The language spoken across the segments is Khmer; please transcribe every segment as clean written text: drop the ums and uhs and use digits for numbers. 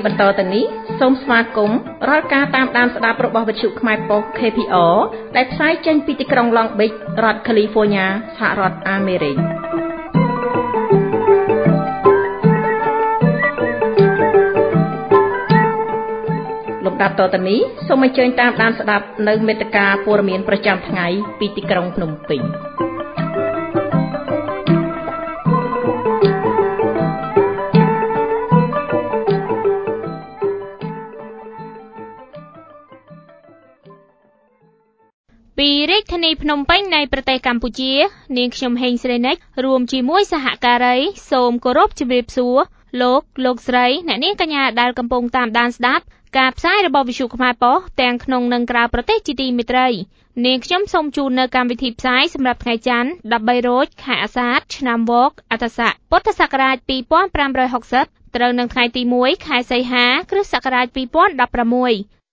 បន្តទៅនេះសូមស្វាគមន៍រាល់ការតាមដានស្ដាប់របស់វិទ្យុខ្មែរប៉ុស្តិ៍ KPR ដែលផ្សាយចេញពីទីក្រុង Long Beach រដ្ឋ California សហរដ្ឋអាមេរិកលំដាប់តទៅនេះសូមអញ្ជើញតាមដានស្ដាប់នៅមេត្តាព័ត៌មានប្រចាំថ្ងៃពីទីក្រុងភ្នំពេញពីរាជធានីភ្នំពេញនៃប្រទេសកម្ពុជានាងខ្ញុំហេងស្រីនិចរួមជាមួយសហការីសូមគោរពជម្រាបសួរលោកស្រីអ្នកនាងកញ្ញាដែលកំពុងតាមដានស្ដាប់ការផ្សាយរបស់វិទ្យុខ្មែរប៉ុស្តិ៍ទាំងក្នុងនិងក្រៅប្រទេសជាទីមេត្រីនាងខ្ញុំសូមជូននៅកម្មវិធីផ្សាយសម្រាប់ថ្ងៃច័ន្ទ13រោចខែអាសាឍឆ្នាំវកអត្តស័កពុទ្ធសករាជ2560ត្រូវនឹងថ្ងៃទី1ខែសីហាគ្រិស្តសករាជ2016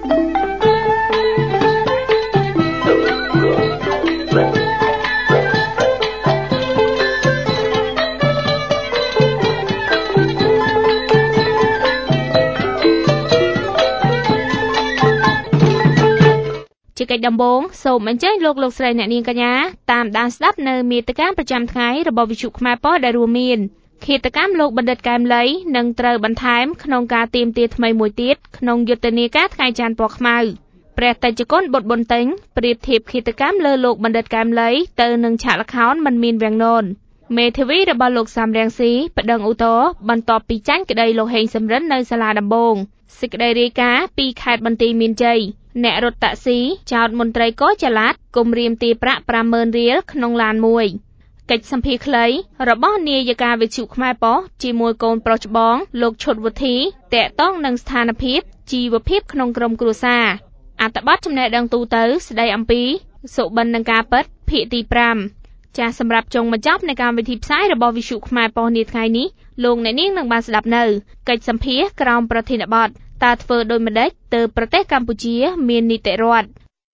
ជាកិច្ចដំបូងសូមអញ្ជើញលោកស្រីអ្នកនាងកញ្ញាតាមដានស្ដាប់នៅមាតិកាប្រចាំថ្ងៃរបស់វិទ្យុខ្មែរប៉ុស្តិ៍ដែលរួមមានឃាតកម្មលោកបណ្ឌិតកែមលីនឹងត្រូវបន្ថែមក្នុងការទាមទារថ្មីមួយទៀតក្នុងយុទ្ធនាការថ្ងៃច័ន្ទពណ៌ខ្មៅព្រះតេជគុណបុត្រប៊ុនតេងប្រៀបធៀបឃាតកម្មលើលោកបណ្ឌិតកែមលីទៅនឹងឆាកល្ខោនមិនមានវាំងននមេធាវីរបស់លោកសំរងស៊ីប្តឹងឧទ្ធរណ៍បន្ទាប់ពីចាញ់ក្តីលោកហេងសំរិននៅសាលាដំបងសេចក្តីរាយការណ៍ពីខេត្តបន្ទាយមានជ័យអ្នករត់តាក់ស៊ីចោទមន្ត្រីកចល័តគំរាមទារប្រាក់ 50,000 រៀលក្នុងឡានមួយកិច្ចសម្ភាសន៍ខ្លីរបស់នាយិកាវិទ្យុខ្មែរប៉ុស្តិ៍ជាមួយកូនប្រុសច្បងលោកឈុតវុធីតាក់ទងនឹងស្ថានភាពជីវភាពក្នុងក្រុមគ្រួសារអត្ថបទចំណេះដឹងទូទៅស្ដីអំពីសុបិននឹងការពិតភាគទី5ចាសសម្រាប់ចុងបញ្ចប់នៃកម្មវិធីផ្សាយរបស់វិទ្យុខ្មែរប៉ុស្តិ៍នាថ្ងៃនេះលោកអ្នកនាងនឹងបានស្ដាប់នៅកិច្ចសម្ភាសន៍ក្រោមប្រធានបទតើធ្វើដោយម្ដេចទើបប្រទេសកម្ពុជាមាននីតិរដ្ឋ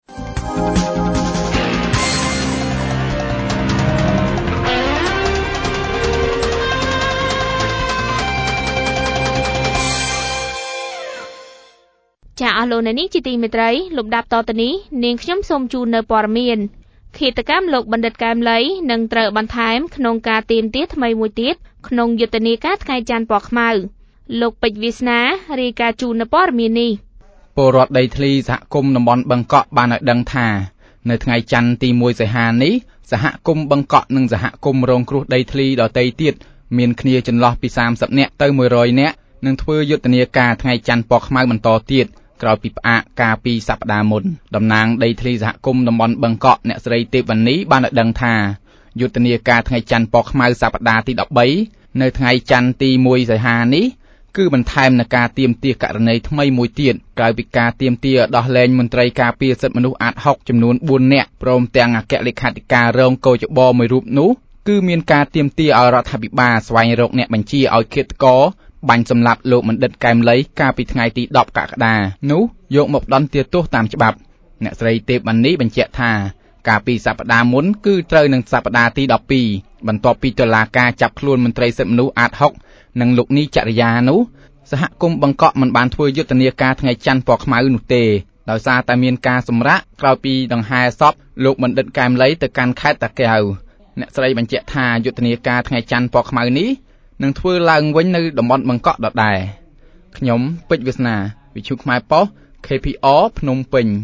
ចាអស់លោកអ្នកនាងជាទីមេត្រីលំដាប់តទៅនេះនាងខ្ញុំសូមជូននៅព័ត៌មានឃាតកម្មលោកបណ្ឌិតកែមលីនឹងត្រូវបន្ថែមក្នុងការទាមទារថ្មីមួយទៀតក្នុងយុទ្ធនាការថ្ងៃច័ន្ទពណ៌ខ្មៅលោកពេជ្រវាសនារាយការណ៍ជូននៅព័ត៌មាននេះពលរដ្ឋដីធ្លីសហគមន៍តំបន់បឹងកក់បានឲ្យដឹងថានៅថ្ងៃច័ន្ទទី1សីហានេះសហគមន៍បឹងកក់និងសហគមន៍រងគ្រោះដីធ្លីដទៃទៀតមានគ្នាចន្លោះពី30នាក់ទៅ100នាក់នឹងធ្វើយុទ្ធនាការថ្ងៃច័ន្ទពណ៌ខ្មៅបន្តទៀតក្រោយពីផ្អាកការពីសប្តាហ៍មុនតំណាងដីធ្លីសហគមន៍តំបន់បឹងកក់អ្នកស្រីទេពវណ្ណីបានឲ្យដឹងថាយុទ្ធនាការថ្ងៃច័ន្ទពណ៌ខ្មៅសប្តាហ៍ទី13នៅថ្ងៃច័ន្ទទី1សីហានេះគឺបន្ថែមនឹងការទាមទារករណីថ្មីមួយទៀតក្រៅពីការទាមទារដោះលែងមន្ត្រីការពារសិទ្ធិមនុស្សអាត60ចំនួន4នាក់ព្រមទាំងអគ្គលេខាធិការរងកោចបមួយរូបនោះគឺមានការទាមទារឲ្យរដ្ឋាភិបាលស្វែងរកអ្នកបញ្ជាឲ្យឃាតករបាញ់សម្លាប់លោកបណ្ឌិតកែមលីកាលពីថ្ងៃទី10កក្កដានោះយកមកផ្ដន្ទាទោសតាមច្បាប់អ្នកស្រីទេពវណ្ណីបញ្ជាក់ថាកាលពីសប្តាហ៍មុនគឺត្រូវនឹងសប្តាហ៍ទី12បន្ទាប់ពីតុលាការចាប់ខ្លួនមន្ត្រីសិទ្ធិមនុស្សអាត60និងលោកនីចរិយានោះសហគមន៍បឹងកក់មិនបានធ្វើយុទ្ធនាការថ្ងៃច័ន្ទពណ៌ខ្មៅនោះទេដោយសារតែមានការសម្រាកក្រោយពីដង្ហែសពលោកបណ្ឌិតកែមលីទៅកាន់ខេត្តតាកែវអ្នកស្រីបញ្ជាក់ថាយុទ្ធនាការថ្ងៃច័ន្ទពណ៌ខ្មៅនេះនឹងធ្វើឡើងវិញនៅតំបន់បឹងកក់ដដែលខ្ញុំពេជ្រវាសនាវិទ្យុខ្មែរប៉ុស្តិ៍ KPR ភ្នំពេញ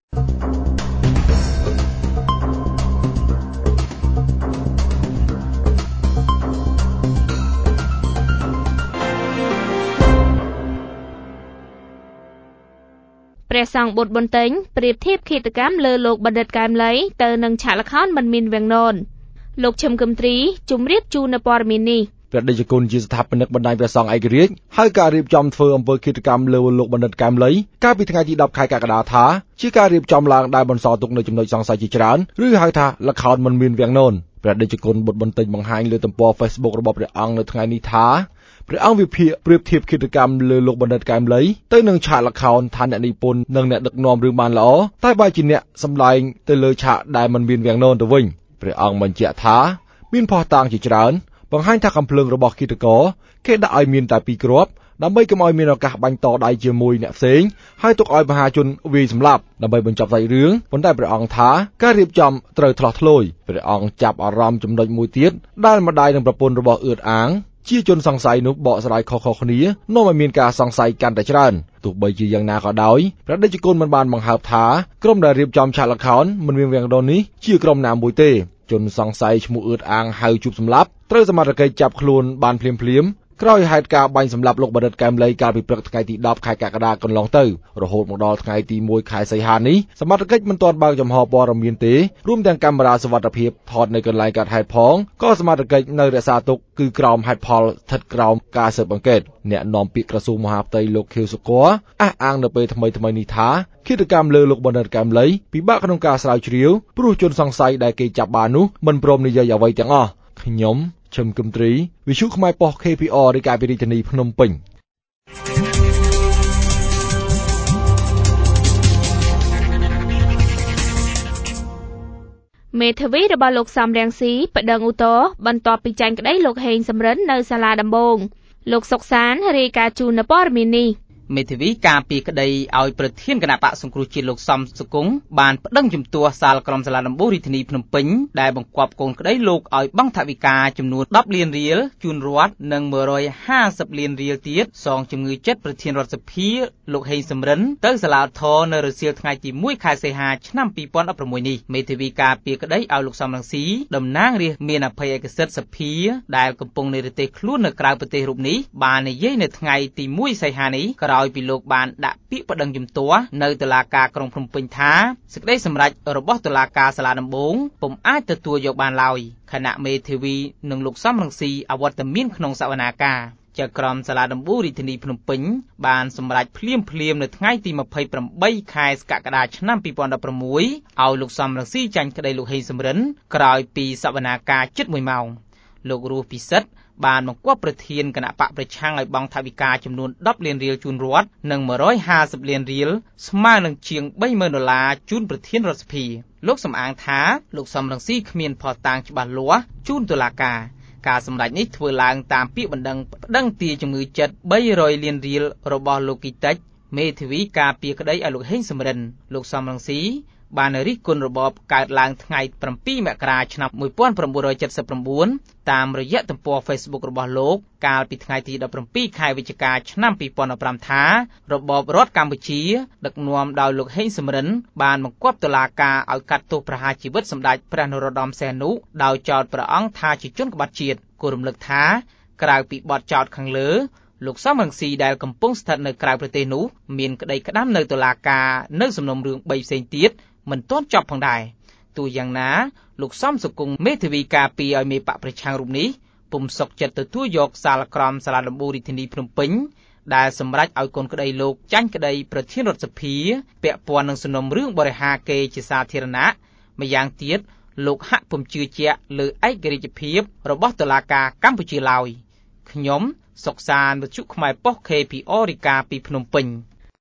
ព្រះសង្ឃបុត្រប៊ុនតេងប្រៀបធៀបឃាតកម្មលើលោកបណ្ឌិតកែមលីទៅនឹងឆាកល្ខោនមិនមានវាំងននលោកឈឹមគឹមទ្រីជម្រាបជូននៅព័ត៌មាននេះព្រះតេជគុណជាស្ថាបនិកបណ្ដាញព្រះសង្ឃឯករាជ្យហើយការរៀបចំធ្វើអំពើឃាតកម្មលើលោកបណ្ឌិតកែមលីកាលពីថ្ងៃទី10ខែកក្កដាថាជាការរៀបចំឡើងដែលបន្សល់ទុកនៅចំណុចសង្ស័យជាច្រើនឬហៅថាល្ខោនមិនមានវាំងននព្រះតេជគុណបុត្រប៊ុនតេងបង្ហាញលើទំព័រ Facebook របស់ព្រះអង្គនៅថ្ងៃនេះថាព្រះអង្គវិភាគប្រៀបធៀបឃាតកម្មលើលោកបណ្ឌិតកែមលីទៅនឹងឆាកល្ខោនថាអ្នកនិពន្ធនិងអ្នកដឹកនាំរឿងបានល្អតែបែរជាអ្នកសម្ដែងទៅលើឆាកដែលមិនមានវាំងននទៅវិញព្រះអង្គបញ្ជាក់ថាមានភស្តុតាងជាច្រើនបង្ហាញថាកាំភ្លើងរបស់ឃាតករគេដាក់ឲ្យមានតែ2គ្រាប់ដើម្បីកុំឲ្យមានឱកាសបាញ់តដៃជាមួយអ្នកផ្សេងហើយទុកឲ្យមហាជនវាយសម្លាប់ដើម្បីបញ្ចប់សាច់រឿងប៉ុន្តែព្រះអង្គថាការរៀបចំត្រូវថ្លោះថ្លួយព្រះអង្គចាប់អារម្មណ៍ចំណុចមួយទៀតដែលម្ដាយនិងប្រពន្ធរបស់អឿតអាងជាជនសង្ស័យនោះបកស្រាយខុសៗគ្នានាំឲ្យមានការសង្ស័យកាន់តែច្រើនទោះបីជាយ៉ាងណាក៏ដោយព្រះតេជគុណមិនបានបង្ហើបថាក្រុមដែលរៀបចំឆាកល្ខោនមិនមានវាំងដូននេះជាក្រុមណាមួយទេជនសង្ស័យឈ្មោះអឿតអាងហៅជួបសម្លាប់ត្រូវសមត្ថកិច្ចចាប់ខ្លួនបានភ្លាមក្រោយហេតុការណ៍បាញ់សម្លាប់លោកបណ្ឌិតកែមលីកាលពីព្រឹកថ្ងៃទី10ខែកក្កដាកន្លងទៅរហូតមកដល់ថ្ងៃទី1ខែសីហានេះសមត្ថកិច្ចមិនទាន់បើកចំហព័ត៌មានទេរួមទាំងកាមេរ៉ាសុវត្ថិភាពថតនៅកន្លែងកើតហេតុផងក៏សមត្ថកិច្ចនៅរក្សាទុកគឺក្រោមហេតុផលស្ថិតក្រោមការស៊ើបអង្កេតអ្នកនាំពាក្យក្រសួងមហាផ្ទៃលោកខៀវសុគរអះអាងនៅពេលថ្មីនេះថាឃាតកម្មលើលោកបណ្ឌិតកែមលីពិបាកក្នុងការស្រាវជ្រាវព្រោះជនសង្ស័យដែលគេចាប់បាននោះមិនព្រមនិយាយអ្វីទាំងអស់ខ្ញុំឈឹមគឹមត្រីវិទ្យុខ្មែរប៉ុស្តិ៍ KPR រាយការណ៍ពីរាជធានីភ្នំពេញមេធាវីរបស់លោកសំរងស៊ីប្តឹងឧទ្ធរណ៍បន្ទាប់ពីចាញ់ក្តីលោកហេងសំរិននៅសាលាដំបងលោកសុកសានរាយការណ៍ជូននៅព័ត៌មាននេះមេធាវីការពីក្តីឲ្យប្រធានគណៈបកសង្គ្រោះជាតិលោកសំសុគង្គបានប្តឹងជំទាស់សាលក្រមសាលាដំបូងរាជធានីភ្នំពេញដែលបង្គាប់កូនក្តីលោកឲ្យបង់ថវិកាចំនួន10លានរៀលជូនរដ្ឋនិង150លានរៀលទៀតសងជំងឺចិត្តប្រធានរដ្ឋសភាលោកហេងសំរិនទៅសាលាឧទ្ធរណ៍នៅរសៀលថ្ងៃទី1ខែសីហាឆ្នាំ2016នេះមេធាវីការពីក្តីឲ្យលោកសំរងស៊ីតំណាងរាស្ត្រមានអភ័យឯកសិទ្ធិសភាដែលកំពុងនិរទេសខ្លួននៅក្រៅប្រទេសរូបនេះបាននិយាយនៅថ្ងៃទី1សីហានេះដោយពីលោកបានដាក់ពាក្យប្តឹងជំទាស់នៅតុលាការក្រុងភ្នំពេញថាសេចក្តីសម្រេចរបស់តុលាការសាលាដំបូងពុំអាចទទួលយកបានឡើយខណៈមេធាវីនិងលោកសំរងស៊ីអវត្តមានក្នុងសវនាការចៅក្រមសាលាដំបូងរាជធានីភ្នំពេញបានសម្រេចភ្លាមនៅថ្ងៃទី28ខែកក្កដាឆ្នាំ2016ឲ្យលោកសំរងស៊ីចាញ់ក្តីលោកហេងសំរិនក្រោយពីសវនាការជិត1ម៉ោងលោករស់ពិសិដ្ឋបានបង្គាប់ប្រធានគណៈបកប្រឆាំងឲ្យបង់ថវិកាចំនួន10លានរៀលជូនរដ្ឋនិង150លានរៀលស្មើនឹងជាង$30,000ជូនប្រធានរដ្ឋសភាលោកសំអាងថាលោកសំរងស៊ីគ្មានភស្តុតាងច្បាស់លាស់ជូនតុលាការការសម្ដែងនេះធ្វើឡើងតាមពាក្យបណ្ដឹងទាជំងឺចិត្ត300លានរៀលរបស់លោកគីតិចមេធាវីការពារក្តីឲ្យលោកហេងសំរិនលោកសំរងស៊ីបានរិះគន់របបកើតឡើងថ្ងៃ7មករាឆ្នាំ1979តាមរយៈទំព័រ Facebook របស់លោកកាលពីថ្ងៃទី17ខែវិច្ឆិកាឆ្នាំ2015ថារបបរដ្ឋកម្ពុជាដឹកនាំដោយលោកហេងសំរិនបានបង្គាប់តុលាការឲ្យកាត់ទោសប្រហារជីវិតសម្ដេចព្រះនរោត្តមសីហនុដោយចោទព្រះអង្គថាជាជនក្បត់ជាតិគូរំលឹកថាក្រៅពីបទចោទខាងលើលោកសំរងស៊ីដែលកំពុងស្ថិតនៅក្រៅប្រទេសនោះមានក្តីក្តាំនៅតុលាការនៅសំណុំរឿង3ផ្សេងទៀតមិនទាន់ចប់ផងដែរទោះយ៉ាងណាលោកសំសុគង្គមេធាវីការពីឲ្យមេបកប្រឆាំងរូបនេះពុំសុខចិត្តទទួលយកសាលក្រមសាលាដំបូងរាជធានីភ្នំពេញដែលសម្រេចឲ្យកូនក្តីលោកចាញ់ក្តីប្រធានរដ្ឋសភាពាក់ព័ន្ធនឹងសំណុំរឿងបរិហាគេជាសាធារណៈម្យ៉ាងទៀតលោកហាក់ពុំជឿជាក់លើឯករាជ្យភាពរបស់តុលាការកម្ពុជាឡើយខ្ញុំសុកសានវិទ្យុខ្មែរប៉ុស្តិ៍ KPR រាយការណ៍ពីភ្នំពេញ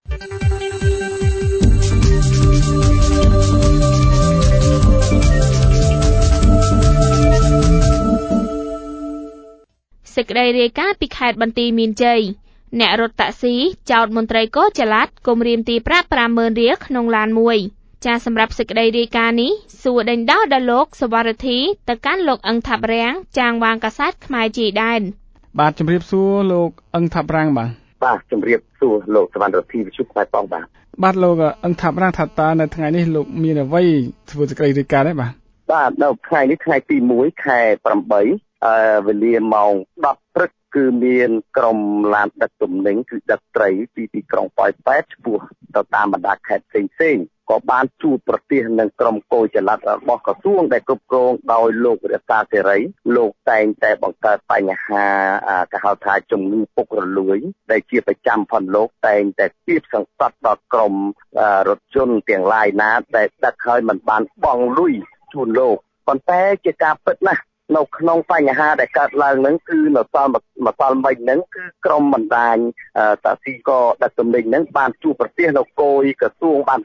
សេចក្តីរាយការណ៍ពីខេត្តបន្ទាយមានជ័យអ្នករត់តាក់ស៊ីចោទមន្ត្រីកោចល័តគំរាមទារប្រាក់ 50,000 រៀលក្នុងឡានមួយចាសសម្រាប់សេចក្តីរាយការណ៍នេះសួរដេញដោលដល់លោកសវរធីទៅកាន់លោកអឹងថាប់រាំងចាងវាងកាសែតខ្មែរជាដែនបាទជំរាបសួរលោកអឹងថាប់រាំងបាទជំរាបសួរលោកសវណ្ណរធីវិទ្យុខ្មែរប៉ុស្តិ៍បាទលោកអឹងថាប់រាំងថាតើនៅថ្ងៃនេះលោកមានអ្វីធ្វើសេចក្តីរាយការណ៍ដែរបាទនៅថ្ងៃនេះថ្ងៃទី1ខែ8វេលាម៉ោង10ព្រឹកគឺមានក្រុមឡានដឹកទំនិញគឺដឹកត្រីពីទីក្រុងប៉ោយប៉ែតឆ្ពោះទៅតាមបណ្ដាខេត្តផ្សេងក៏បានជួបប្រទះនឹងក្រុមកោចល័តរបស់ក្រសួងដែលគ្រប់គ្រងដោយលោករក្សាសេរីលោកតែងតែបង្កើតបញ្ហាគេហៅថាជំងឺពុករលួយដែលជាប្រចាំផងលោកតែងតែគៀបសង្កត់ដល់ក្រុមរថយន្តទាំងឡាយណាដែលដឹកហើយមិនបានបង់លុយជូនលោកប៉ុន្តែជាការពិតណាស់នៅក្នុងបញ្ហាដែលកើតឡើងហ្នឹងគឺនៅសល់ម្សិលមិញហ្នឹងគឺក្រុមបណ្ដាញតាស៊ីក៏ដឹកទំនិញហ្នឹងបានជួបប្រទះនៅគយក្រសួងបានចាប់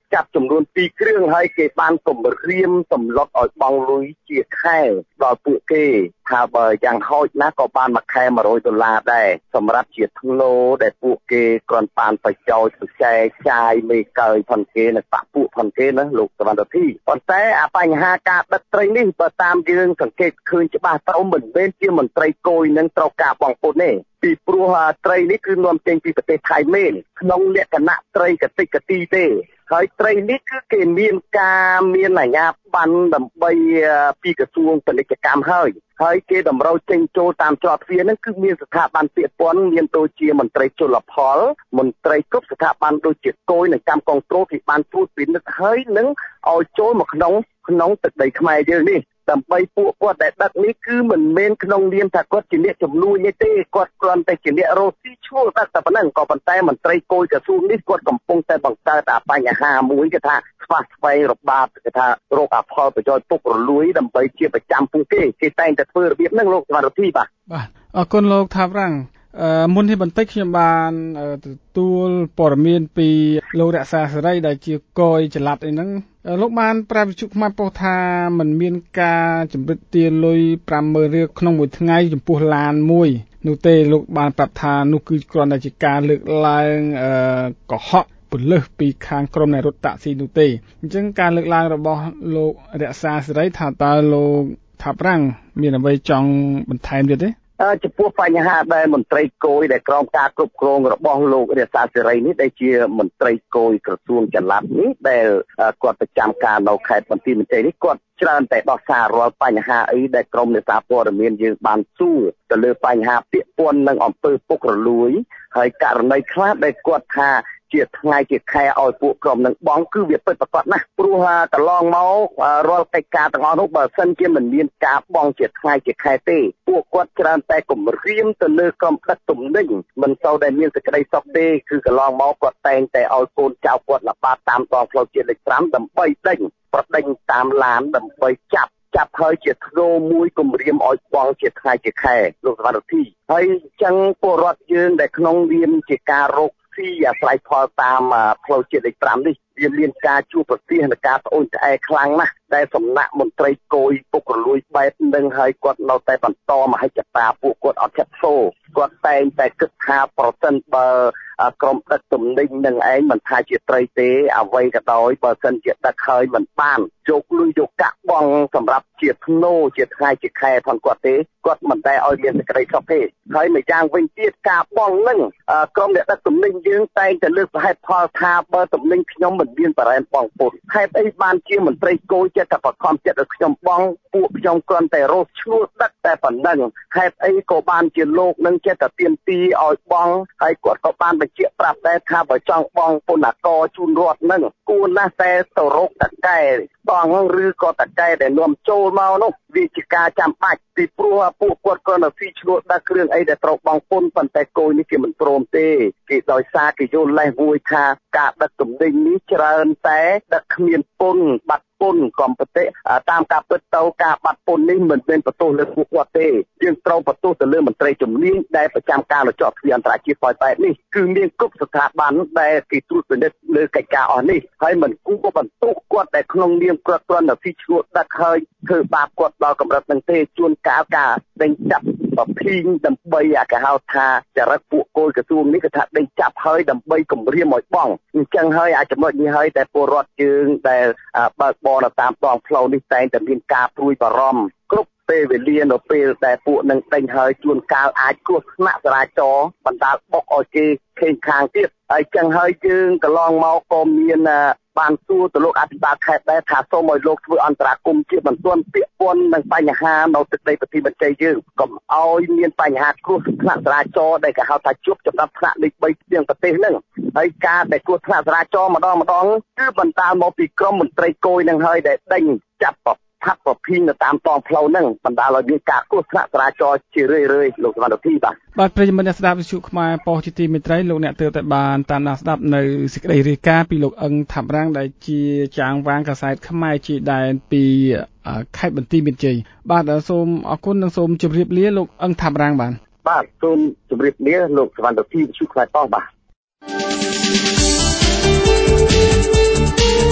ចាប់ចំនួន2គ្រឿងហើយគេបានគម្រាមសម្លុតឲ្យបង់លុយជាខែដល់ពួកគេថាបើយ៉ាងហោចណាស់ក៏បានមួយខែ$100ដែរសម្រាប់ជាធ្នូដែលពួកគេគ្រាន់បានប្រយោជន៍ពិសេសចាយមេកើយផងគេនិងបាក់ពួកផងគេណាលោកសវណ្ណធីប៉ុន្តែអាបញ្ហាការដឹកត្រីនេះបើតាមយើងសង្កេតឃើញច្បាស់ទៅមិនមែនជាមន្ត្រីគយនឹងត្រូវការបង់ពន្ធទេពីព្រោះត្រីនេះគឺនាំចេញពីប្រទេសថៃមែនក្នុងលក្ខណៈត្រីកតិកទីទេហើយត្រីនេះគឺគេមានអាជ្ញាប័ណ្ណដើម្បីពីក្រសួងពាណិជ្ជកម្មហើយគេតម្រូវចេញចូលតាមច្រកទ្វារហ្នឹងគឺមានស្ថាប័នពាក់ព័ន្ធមានដូចជាមន្ត្រីជលផលមន្ត្រីគ្រប់ស្ថាប័នដូចជាគយនិងកម្មគ្រប់គ្រងគេបានត្រួតពិនិត្យហើយនឹងឲ្យចូលមកក្នុងទឹកដីខ្មែរយើងនេះដើម្បីពួកគាត់ដែលដឹកនេះគឺមិនមែនក្នុងនាមថាគាត់ជាអ្នកជំនួយទេគាត់គ្រាន់តែជាអ្នករកស៊ីឈ្នួលតែប៉ុណ្ណឹងក៏ប៉ុន្តែមន្ត្រីគយក្រសួងនេះគាត់កំពុងតែបង្កើតបញ្ហាមួយគេថាស្វះស្វែងរបាតគេថារោគអផលប្រយោជន៍ពុករលួយដើម្បីជាប្រចាំពួកគេតែងតែធ្វើរបៀបហ្នឹងលោកសមត្ថភាពបាទអរគុណលោកថាវរ៉ាំងមុននេះបន្តិចខ្ញុំបានទទួលព័ត៌មានពីលោករក្សាសេរីដែលជាគយចល័តអីហ្នឹងលោកបានប្រាប់វិទ្យុខ្មែរប៉ុស្តិ៍ថាมันមានការចម្រិតទារលុយ50000រៀលក្នុងមួយថ្ងៃចំពោះឡានមួយនោះទេលោកបានប្រាប់ថានោះគឺគ្រាន់តែជាការលើកឡើងកុហកពលិសពីខាងក្រុមនៃរថតាក់ស៊ីនោះទេអញ្ចឹងការលើកឡើងរបស់លោករក្សាសេរីថាតើលោកថាប្រាំងមានអ្វីចង់បន្ថែមទៀតទេចំពោះបញ្ហាដែលមន្ត្រីគយដែលក្រោមការគ្រប់គ្រងរបស់លោករក្សាសេរីនេះដែលជាមន្ត្រីគយក្រសួងចល័តនេះដែលគាត់ប្រចាំការនៅខេត្តបន្ទាយមានជ័យនេះគាត់ច្រើនតែដោះសាររាល់បញ្ហាអីដែលក្រមនេសាទព័ត៌មានយើងបានសួរទៅលើបញ្ហាពាក់ព័ន្ធនឹងអំពើពុករលួយហើយករណីខ្លះដែលគាត់ថាជាថ្ងៃជាខែឲ្យពួកក្រុមនឹងបងគឺវាពិតប្រាកដណាស់ព្រោះកន្លងមករាល់កិច្ចការទាំងអស់នោះបើសិនជាមិនមានការបងជាថ្ងៃជាខែទេពួកគាត់ច្រើនតែគម្រាមទៅលើក្រុមដឹកទំនិញមិនសូវដែលមានសេចក្តីសុខទេគឺកន្លងមកគាត់តែងតែឲ្យកូនចៅគាត់ល្បាតតាមដងផ្លូវជាតិលេខ5ដើម្បីដេញតាមឡានដើម្បីចាប់ហើយជាធ្នូមួយគម្រាមឲ្យបងជាថ្ងៃជាខែលោកសវណ្ណធីហើយអញ្ចឹងពលរដ្ឋយើងដែលក្នុងនាមជាការរកស៊ីអាស្រ័យផលតាមផ្លូវជាតិលេខ5នេះវាមានការជួបប្រទះនឹងការត្អូញត្អែខ្លាំងណាស់ដែលសំណាក់មន្ត្រីគយពុករលួយបែបនឹងហើយគាត់នៅតែបន្តមហិច្ឆតាពួកគាត់អត់ចាប់សូគាត់តែងតែគិតថាប្រសិនបើក្រុមដឹកទំនិញនឹងឯងមិនថាជាត្រីទេអ្វីក៏ដោយបើសិនជាដឹកហើយមិនបានយកលុយយកកាក់បងសម្រាប់ជាធ្នូជាថ្ងៃជាខែផងគាត់ទេគាត់មិនតែឲ្យមានសេចក្តីសុខទេហើយម្យ៉ាងវិញទៀតការបងនឹងក្រុមអ្នកដឹកទំនិញយើងតែងតែលើកហេតុផលថាបើទំនិញខ្ញុំមិនមានបរិយាបងពុតហេតុអីបានជាមន្ត្រីគយចិត្តតែបខំចិត្តឲ្យខ្ញុំបងពួកខ្ញុំគ្រាន់តែរស់ឈ្នួលដឹកតែប៉ុណ្ណឹងហេតុអីក៏បានជាលោកនឹងចិត្តតែទៀមទីឲ្យបងហើយគាត់ក៏បានបញ្ជាក់ប្រាប់ដែរថាបើចង់បងពន្ធកជូនរដ្ឋនឹងគួរណាស់តែទៅរកតកែបងឬក៏តកែដែលនាំចូលមកនោះវាជាការចាំបាច់ពីព្រោះពួកគាត់គ្រាន់តែស៊ីឈ្នួលដឹកគ្រឿងអីដែលត្រូវបងពន្ធប៉ុន្តែគយនេះគេមិនព្រមទេគេដោយសារគេយល់លេសមួយថាការដឹកទំនិញនេះច្រើនតែដឹកគ្មានពន្ធបាត់ពន្ធកំពតិតាមការពិតទៅការបាត់ពន្ធនេះមិនមែនបន្ទោសលើពួកគាត់ទេយើងត្រូវបន្ទោសទៅលើមន្ត្រីជំនាញដែលប្រចាំការនៅជាប់ទ្វារអន្តរជាតិប៉ោយប៉ែតនេះគឺមានគ្រប់ស្ថាប័នដែលគេត្រួតពិនិត្យលើកិច្ចការអស់នេះហើយមិនគួរបន្ទោសគាត់ដែលក្នុងនាមគាត់គ្រាន់តែស៊ីឈ្នួលដឹកហើយធ្វើបាបគាត់ដល់កម្រិតនឹងទេជួនកាលការដេញចាប់ប្រភីងដើម្បីគេហៅថាចរិតពួកគោលក្រសួងនេះគឺថាដេញចាប់ហើយដើម្បីគម្រាមឲ្យបងអញ្ចឹងហើយអាចចំណុចនេះហើយតែពលរដ្ឋយើងដែលបើកបរតាមដងផ្លូវនេះតែងតែមានការព្រួយបារម្ភគ្រប់ពេលវេលានៅពេលដែលពួកនឹងដេញហើយជួនកាលអាចគ្រោះថ្នាក់ចរាចរណ៍បណ្ដាលបុកឲ្យគេខេងខាងទៀតហើយចឹងហើយយើងកន្លងមកក៏មានបានសួរទៅលោកអភិបាលខេត្តដែរថាសូមឲ្យលោកធ្វើអន្តរាគមន៍ជាបន្ទាន់ពាក្យពន្ធនឹងបញ្ហានៅទឹកដីបន្ទាយមានជ័យយើងកុំឲ្យមានបញ្ហាគ្រោះថ្នាក់ចរាចរណ៍ដែលគេហៅថាជួបចំណាប់ថ្នាក់លេខ3ជាងប្រទេសហ្នឹងហើយការដែលគ្រោះថ្នាក់ចរាចរណ៍ម្ដងគឺបណ្ដាលមកពីក្រមមន្ត្រីគយនឹងហើយដែលដេញចាប់ផាត់ប្រភីងនៅតាមដងផ្លូវហ្នឹងបណ្ដាលឲ្យមានការគ្រោះថ្នាក់ចរាចរណ៍ជារឿយៗលោកសវណ្ណធីបាទប្រិយមិត្តអ្នកស្ដាប់វិទ្យុខ្មែរប៉ុស្តិ៍ជាទីមេត្រីលោកអ្នកទើបតែបានតាមដានស្ដាប់នៅសេចក្តីរាយការណ៍ពីលោកអឹងថាប់រាំងដែលជាចាងវាងកាសែតខ្មែរជាដែនពីខេត្តបន្ទាយមានជ័យបាទសូមអរគុណនិងសូមជម្រាបលាលោកអឹងថាប់រាំងបាទសូមជម្រាបលាលោកសវណ្ណធីវិទ្យុខ្មែរប៉ុស្តិ៍បាទ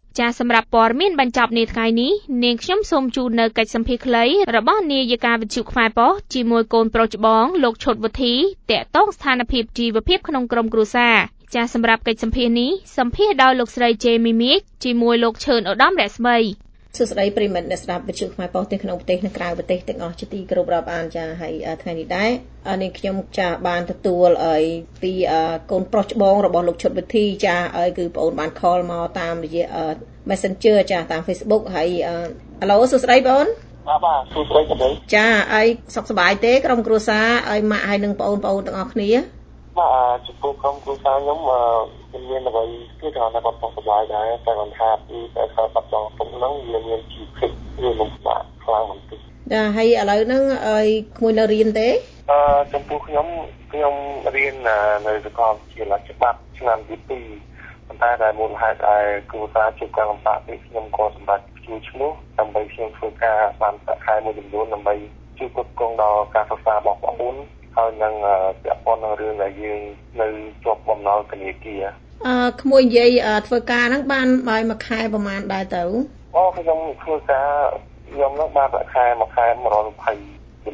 ចាសសម្រាប់ព័ត៌មានបញ្ចប់នាថ្ងៃនេះនាងខ្ញុំសូមជូននៅកិច្ចសម្ភាសន៍ខ្លីរបស់នាយិកាវិទ្យុខ្មែរប៉ុស្តិ៍ជាមួយកូនប្រុសច្បងលោកឈុតវុធីតាក់ទងស្ថានភាពជីវភាពក្នុងក្រុមគ្រួសារចាសសម្រាប់កិច្ចសម្ភាសន៍នេះសម្ភាសន៍ដោយលោកស្រីជេមីមីកជាមួយលោកឈឿនឧត្តមរស្មីសួស្តីប្រិមត្តអ្នកស្ដាប់វិទ្យុខ្មែរប៉ុស្តិ៍ទាំងក្នុងប្រទេសនិងក្រៅប្រទេសទាំងអស់ជាទីគោរពរាប់អានចាហើយថ្ងៃនេះដែរនាងខ្ញុំចាបានទទួលពីកូនប្រុសច្បងរបស់លោកឈុតវិធីចាគឺប្អូនបានខលមកតាមរយៈ Messenger ចាតាម Facebook ហើយហៅឡូសួស្តីបងបាទសួស្តីបងចាហើយសុខសប្បាយទេក្រុមគ្រួសារហើយម៉ាក់ហើយនិងប្អូនទាំងអស់គ្នាបាទចំពោះក្រុមគ្រួសារខ្ញុំមានអ្វីគឺថាគាត់សុខសប្បាយដែរតែគាត់ថាពីតែគាត់បាត់បង់ពុកហ្នឹងវាមានជីវិតវាលំបាកខ្លាំងបន្តិចចាហើយឥឡូវហ្នឹងក្មួយនៅរៀនទេចំពោះខ្ញុំរៀននៅសាកលវិទ្យាល័យច្បាប់ឆ្នាំទី2ប៉ុន្តែតែមូលហេតុដែលគ្រូសាជួបការលំបាកពីខ្ញុំក៏សម្រាប់ជួយឈ្មោះដើម្បីខ្ញុំធ្វើការបានប្រាក់ខែមួយចំនួនដើម្បីជួយគ្រប់គ្រងដល់ការសិក្សារបស់បងប្អូនហើយនឹងពាក់ព័ន្ធនឹងរឿងដែលយើងនៅជាប់បំណុលធនាគារក្មួយនិយាយធ្វើការហ្នឹងបានមួយខែប្រហែលដែរទៅខ្ញុំធ្វើការខ្ញុំហ្នឹងបានប្រាក់ខែមួយខែ$120មួយខែ$120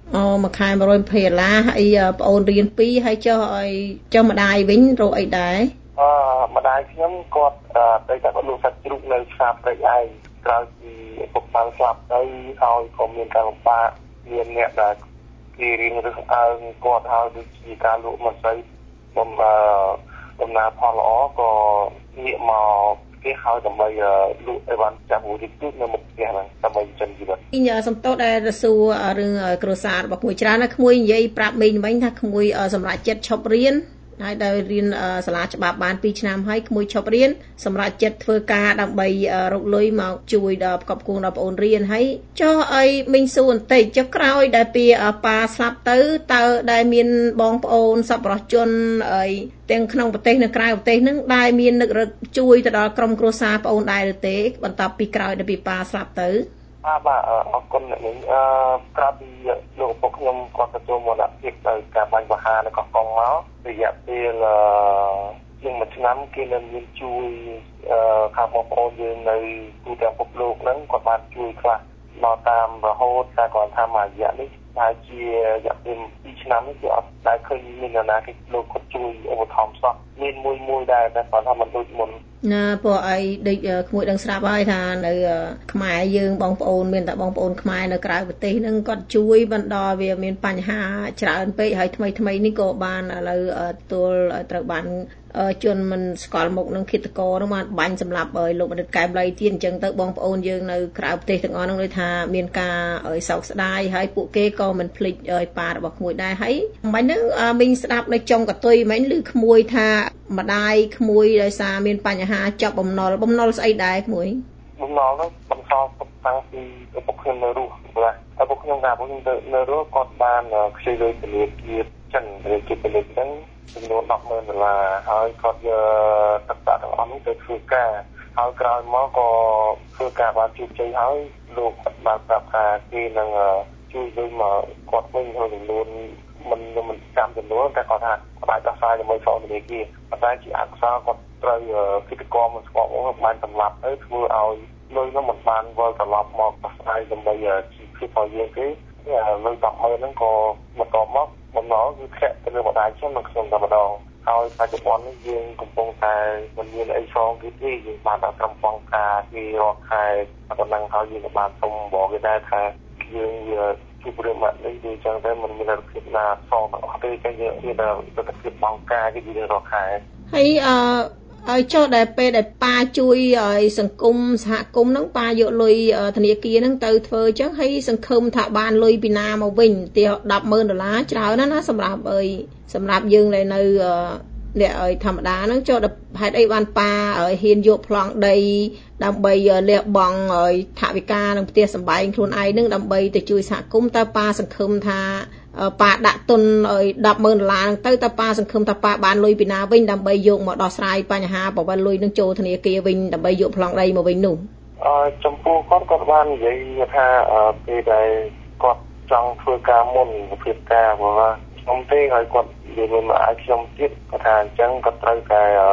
ហើយប្អូនរៀន2ហើយចុះម្ដាយវិញរកអីដែរម្ដាយខ្ញុំគាត់តែគាត់លក់សាច់ជ្រូកនៅផ្សារព្រៃឯងក្រោយពីពុកបានស្លាប់ទៅហើយក៏មានការលំបាកមានអ្នកដែលគេរៀនរើសអើងគាត់ហើយដូចជាការលក់មិនស្អីដំណើរផលល្អក៏ងាកមកគេហើយដើម្បីលក់អីវ៉ាន់ចាំមួយទៀតនៅមុខផ្ទះហ្នឹងដើម្បីចិញ្ចឹមជីវិតសំទោសដែលរសួររឿងគ្រួសាររបស់ក្មួយច្រើនណាក្មួយនិយាយប្រាប់មីងមិញថាក្មួយសម្រាប់ចិត្តឈប់រៀនហើយដែលរៀនសាលាច្បាប់បាន2ឆ្នាំហើយក្មួយឈប់រៀនសម្រាប់ចិត្តធ្វើការដើម្បីរកលុយមកជួយដល់ផ្គប់ផ្គង់ដល់ប្អូនរៀនហើយចុះអីមីងសួរបន្តិចចុះក្រោយដែលពីប៉ាស្លាប់ទៅតើដែលមានបងប្អូនសប្បុរសជនទាំងក្នុងប្រទេសនិងក្រៅប្រទេសហ្នឹងដែលមាននឹករឹកជួយទៅដល់ក្រុមគ្រួសារប្អូនដែរឬទេបន្ទាប់ពីក្រោយដែលពីប៉ាស្លាប់ទៅបាទអរគុណអ្នកនាងក្រៅពីលោកឪពុកខ្ញុំគាត់ទទួលមរណភាពដោយការបាញ់ប្រហារនៅកោះកុងមករយៈពេលជាង1ឆ្នាំគេនៅមានជួយខាងបងប្អូនយើងនៅទូទាំងពិភពលោកហ្នឹងគាត់បានជួយខ្លះមកតាមរហូតតែគាត់ថាមួយរយៈនេះតែជារយៈពេល2ឆ្នាំនេះគឺអត់ដែលឃើញមាននរណាគេលោកគាត់ជួយឧបត្ថម្ភសោះមានមួយដែរតែគាត់ថាមិនដូចមុនណាព្រោះអីដូចក្មួយដឹងស្រាប់ហើយថានៅខ្មែរយើងបងប្អូនមានតែបងប្អូនខ្មែរនៅក្រៅប្រទេសហ្នឹងគាត់ជួយបណ្ដោះវាមានបញ្ហាច្រើនពេកហើយថ្មីនេះក៏បានឥឡូវទទួលត្រូវបានជនមិនស្គាល់មុខនឹងឃាតករនោះបានបាញ់សម្លាប់លោកបណ្ឌិតកែមលីទៀតអញ្ចឹងទៅបងប្អូនយើងនៅក្រៅប្រទេសទាំងអស់ហ្នឹងដូចថាមានការសោកស្ដាយហើយពួកគេក៏មិនភ្លេចប៉ារបស់ក្មួយដែរហើយមិញហ្នឹងមីងស្ដាប់នៅចុងកតុយមិញឮក្មួយថាម្ដាយក្មួយដោយសារមានបញ្ហាចាប់បំណុលស្អីដែរក្មួយបំណុលហ្នឹងបន្សល់ទុកតាំងពីឪពុកខ្ញុំនៅរស់បាទឪពុកខ្ញុំកាលខ្ញុំនៅរស់គាត់បានខ្ចីលុយធនាគារចិនឬជាពលិកហ្នឹងចំនួន$10,000ហើយគាត់យកទឹកប្រាក់ទាំងអស់នោះទៅធ្វើការហើយក្រោយមកក៏ធ្វើការបានជោគជ័យហើយលោកបានប្រាប់ថាគេនឹងជួយលុយមកគាត់វិញហើយចំនួនមិនចាំចំនួនតែគាត់ថាអាចដោះស្រាយជាមួយធនាគារប៉ុន្តែជាអកុសលគាត់ត្រូវគិតកម្មមិនស្គាល់មកបានសម្លាប់ទៅធ្វើឲ្យលុយនោះមិនបានវិលត្រឡប់មកដោះស្រាយដើម្បីជីវភាពរបស់យើងទេលុយ10,000ហ្នឹងក៏បន្តមកបំណុលគឺធ្លាក់ទៅលើម្ដាយខ្ញុំនិងខ្ញុំតែម្ដងហើយបច្ចុប្បន្ននេះយើងកំពុងតែមិនមានអីសងគេទេយើងបានដល់ត្រឹមបង្ការគេរកខែប៉ុណ្ណឹងហើយយើងក៏បានសុំบอกគេដែរថាយើងជួបរឿងមកនេះដូចចឹងតែមិនមានលទ្ធភាពណាសងទាំងអស់ទេចឹងយើងមានតែលទ្ធភាពបង្ការគេយើងរកខែហើយឲ្យចុះដែលពេលដែលប៉ាជួយឲ្យសង្គមសហគមន៍ហ្នឹងប៉ាយកលុយធនាគារហ្នឹងទៅធ្វើចឹងហើយសង្ឃឹមថាបានលុយពីណាមកវិញទី$10,000ច្រើនណាស់សម្រាប់យើងដែលនៅអ្នកឲ្យធម្មតាហ្នឹងចុះហេតុអីបានប៉ាឲ្យហ៊ានយកប្លង់ដីដើម្បីលះបង់ឲ្យថវិកានិងផ្ទះសម្បែងខ្លួនឯងហ្នឹងដើម្បីទៅជួយសហគមន៍តើប៉ាសង្ឃឹមថាប៉ាដាក់ទុនឲ្យ$10,000ហ្នឹងទៅតើប៉ាសង្ឃឹមថាប៉ាបានលុយពីណាវិញដើម្បីយកមកដោះស្រាយបញ្ហាប្រវត្តិលុយនឹងចូលធនាគារវិញដើម្បីយកប្លង់ដីមកវិញនោះចំពោះគាត់បាននិយាយថាពេលដែលគាត់ចង់ធ្វើការមុនវិភាគការព្រោះខ្ញុំទេហើយគាត់និយាយមកឲ្យខ្ញុំទៀតគាត់ថាអញ្ចឹងគាត់ត្រូវតែធ្វើ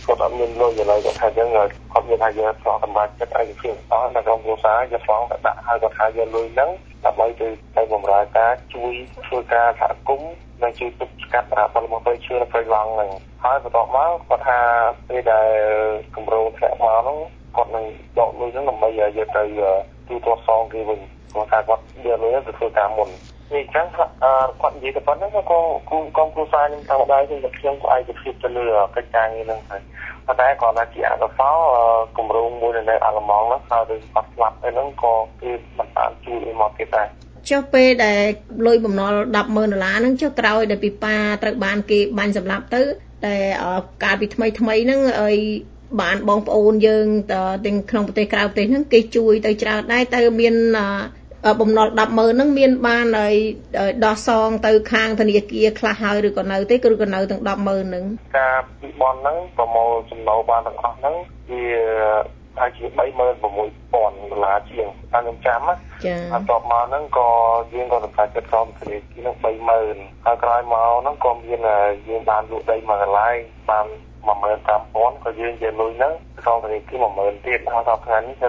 គាត់អត់មានលុយឥឡូវគាត់ថាអញ្ចឹងគាត់មានថាយកស្អកសម្រាប់ចិត្តឯកភាពអស់នៅក្នុងគ្រួសារយកស្អកទៅដាក់ហើយគាត់ថាយកលុយហ្នឹងដើម្បីទៅបម្រើការជួយធ្វើការសហគមន៍និងជួយទប់ស្កាត់បទល្មើសព្រៃឈើនៅព្រៃឡង់ហ្នឹងហើយបន្ទាប់មកគាត់ថាពេលដែលគម្រោងធ្លាក់មកហ្នឹងគាត់នឹងដកលុយហ្នឹងដើម្បីយកទៅទូទាត់សងគេវិញគាត់ថាគាត់យកលុយទៅធ្វើការមុននេះចឹងគាត់និយាយទៅប៉ុណ្ណឹងក៏ក្រុមគ្រួសារខ្ញុំតាមដែរគឺខ្ញុំក៏ឯកភាពទៅលើកិច្ចការងារហ្នឹងហើយប៉ុន្តែគាត់ថាជាអកុសលគម្រោងមួយនៅអាល្លឺម៉ង់ហ្នឹងហើយទៅគាត់ស្លាប់ទៅហ្នឹងក៏គេមិនបានជួយអីមកទៀតដែរចុះពេលដែលលុយបំណុល$10,000ហ្នឹងចុះក្រោយដែលពីប៉ាត្រូវបានគេបាញ់សម្លាប់ទៅតែកាលពីថ្មីហ្នឹងឲ្យបានបងប្អូនយើងទាំងក្នុងប្រទេសក្រៅប្រទេសហ្នឹងគេជួយទៅច្រើនដែរទៅមានបំណុល$10,000ហ្នឹងមានបានឲ្យដោះសងទៅខាងធនាគារខ្លះហើយឬក៏នៅទេឬក៏នៅទាំង$10,000ហ្នឹងការពីបនហ្នឹងប្រមូលចំណូលបានទាំងអស់ហ្នឹងវាហើយជា$36,000ជាងតាមខ្ញុំចាំណាចា៎បន្ទាប់មកហ្នឹងក៏យើងក៏សម្រាប់ចិត្តក្រុមធនាគារហ្នឹង$30,000ហើយក្រោយមកហ្នឹងក៏មានយើងបានលក់ដីមួយកន្លែងបាន$15,000ក៏យើងយកលុយហ្នឹងក្រុមធនាគារ$10,000ទៀតហើយដល់ថ្ងៃនេះគឺ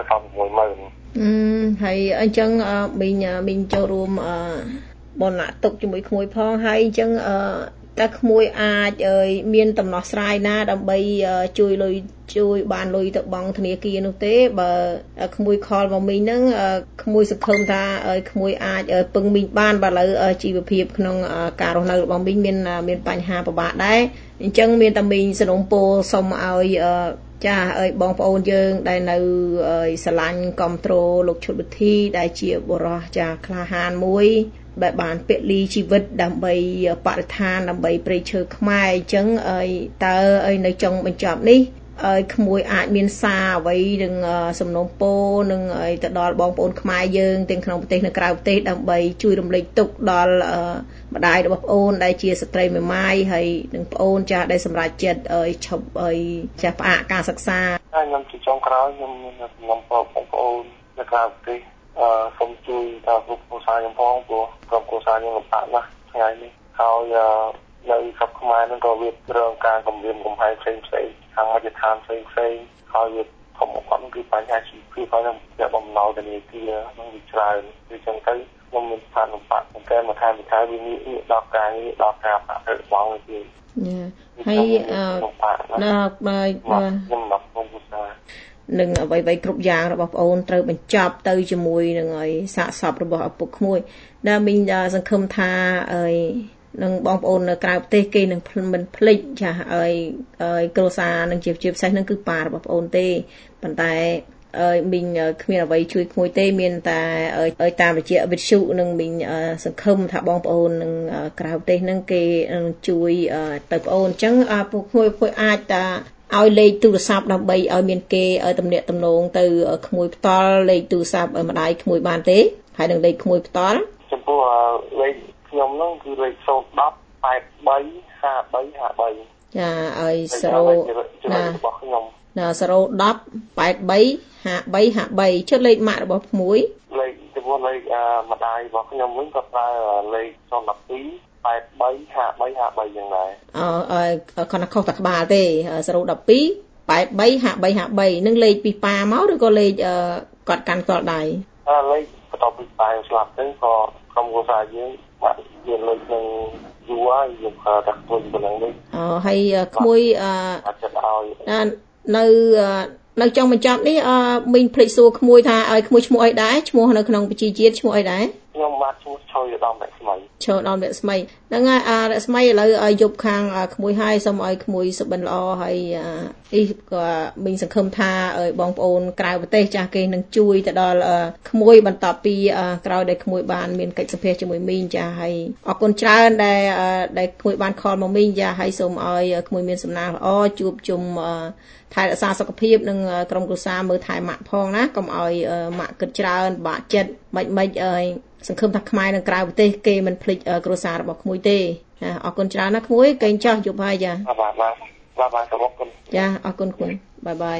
$6,000 ហើយអញ្ចឹងមីងចូលរួមបនទុកជាមួយក្មួយផងហើយអញ្ចឹងតើក្មួយអាចមានដំណោះស្រាយណាដើម្បីជួយបានលុយទៅបង់ធនាគារនោះទេបើក្មួយខលមកមីងហ្នឹងក្មួយសង្ឃឹមថាក្មួយអាចពឹងមីងបានបើឥឡូវជីវភាពក្នុងការរស់នៅរបស់មីងមានបញ្ហាពិបាកដែរអញ្ចឹងមានតែមីងសនំពោសុំឲ្យចាឲ្យបងប្អូនយើងដែលនៅស្រឡាញ់គ្រប់គ្រងលោកឈុតវិធីដែលជាបុរសចាក្លាហានមួយដែលបានពលីជីវិតដើម្បីបរិស្ថានដើម្បីព្រៃឈើខ្មែរអញ្ចឹងតើនៅចុងបញ្ចប់នេះក្មួយអាចមានសារអ្វីនឹងសំណូមពរនឹងទៅដល់បងប្អូនខ្មែរយើងទាំងក្នុងប្រទេសនិងក្រៅប្រទេសដើម្បីជួយរំលែកទុក្ខដល់ម្ដាយរបស់ប្អូនដែលជាស្ត្រីមេម៉ាយហើយនឹងប្អូនចាស់ដែលសម្រេចចិត្តឈប់ចាស់ផ្អាកការសិក្សាហើយខ្ញុំជាចុងក្រោយខ្ញុំមានសំណូមពរបងប្អូននៅក្រៅប្រទេសសូមជួយដល់គ្រួសារខ្ញុំផងព្រោះក្រុមគ្រួសារខ្ញុំលំបាកណាស់ថ្ងៃនេះហើយនៅស្រុកខ្មែរហ្នឹងក៏វារងការគំរាមកំហែងផ្សេងខាងមជ្ឈដ្ឋានផ្សេងហើយវាធំបំផុតគឺបញ្ហាជីវភាពហើយនឹងជាបំណុលធនាគារនឹងវាច្រើនគឺចឹងទៅខ្ញុំមានស្ថានភាពប៉ុន្តែមួយខែវាងាកដល់ការងារដល់ការប្រាក់របស់វាហើយខ្ញុំមកក្នុងគ្រួសារនឹងអ្វីៗគ្រប់យ៉ាងរបស់ប្អូនត្រូវបញ្ចប់ទៅជាមួយនឹងសាកសពរបស់ឪពុកក្មួយដែលមីងសង្ឃឹមថានឹងបងប្អូននៅក្រៅប្រទេសគេនឹងមិនភ្លេចចាឲ្យគ្រួសារនឹងជាពិសេសនឹងគឺប៉ារបស់ប្អូនទេប៉ុន្តែមីងគ្មានអ្វីជួយក្មួយទេមានតែតាមរយៈវិទ្យុនឹងមីងសង្ឃឹមថាបងប្អូននឹងក្រៅប្រទេសនឹងគេនឹងជួយទៅប្អូនអញ្ចឹងពួកក្មួយអាចតាឲ្យលេខទូរស័ព្ទដើម្បីឲ្យមានគេឲ្យទំនាក់ទំនងទៅក្មួយផ្ទាល់លេខទូរស័ព្ទម្ដាយក្មួយបានទេហើយនឹងលេខក្មួយផ្ទាល់ចំពោះលេខខ្ញុំហ្នឹងគឺលេខ0108353 ចាឲ្យ0 របស់ខ្ញុំ 0108353ចុះលេខម៉ាក់របស់ក្មួយលេខចំពោះលេខម្ដាយរបស់ខ្ញុំវិញក៏ប្រើលេខ0128353យ៉ាងដែរគាត់ខុសតែក្បាលទេ0128353នឹងលេខពីប៉ាមកឬក៏លេខគាត់កាន់ផ្ទាល់ដៃលេខបន្ទាប់ពីប៉ាស្លាប់ទៅក៏ក្រុមគ្រួសារយើងបានមានលេខនឹងយូរហើយយើងប្រើតែខ្លួនប៉ុណ្ណឹងនេះហើយក្មួយចិត្តឲ្យនៅចុងបញ្ចប់នេះមីងភ្លេចសួរក្មួយថាឲ្យក្មួយឈ្មោះអីដែរឈ្មោះនៅក្នុងប្រជាជាតិឈ្មោះអីដែរខ្ញុំបានឈ្មោះឆយឧត្តមរស្មីហ្នឹងហើយរស្មីឥឡូវឲ្យយប់ខាងក្មួយហើយសូមឲ្យក្មួយសុបិនល្អហើយក៏មីងសង្ឃឹមថាឲ្យបងប្អូនក្រៅប្រទេសចាស់គេនឹងជួយទៅដល់ក្មួយបន្ទាប់ពីក្រោយដែលក្មួយបានមានកិច្ចសម្ភាសជាមួយមីងចាស់ហើយអរគុណច្រើនដែលក្មួយបានខលមកមីងចាស់ហើយសូមឲ្យក្មួយមានសំណាងល្អជួបជុំថែរក្សាសុខភាពនិងក្រុមគ្រួសារមើលថែម៉ាក់ផងណាកុំឲ្យម៉ាក់គិតច្រើនបាក់ចិត្តមិនសង្ឃឹមថាខ្មែរនៅក្រៅប្រទេសគេមិនភ្លេចគ្រួសាររបស់ក្មួយទេអរគុណច្រើនណាក្មួយកេងចោះយប់ហើយចាបាទសូមអរគុណចាអរគុណក្មួយបាយ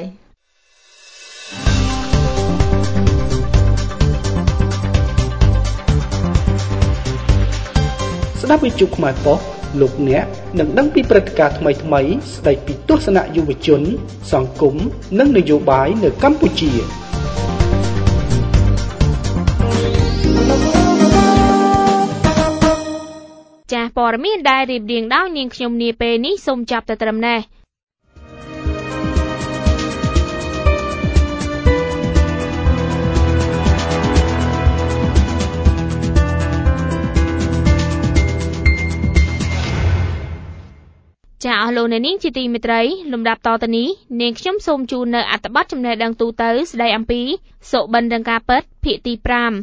ស្ដាប់វិទ្យុខ្មែរប៉ុស្តិ៍លោកអ្នកនឹងដឹងពីព្រឹត្តិការណ៍ថ្មីៗស្ដីពីទស្សនៈយុវជនសង្គមនិងនយោបាយនៅកម្ពុជាចាស់ព័ត៌មានដែលរៀបរៀងដោយនាងខ្ញុំនាពេលនេះសូមចាប់តែត្រឹមនេះចាអស់លោកអ្នកនាងជាទីមេត្រីលំដាប់តទៅនេះនាងខ្ញុំសូមជូននៅអត្ថបទចំណេះដឹងទូទៅស្ដីអំពីសុបិនដឹងការពិតភាគទី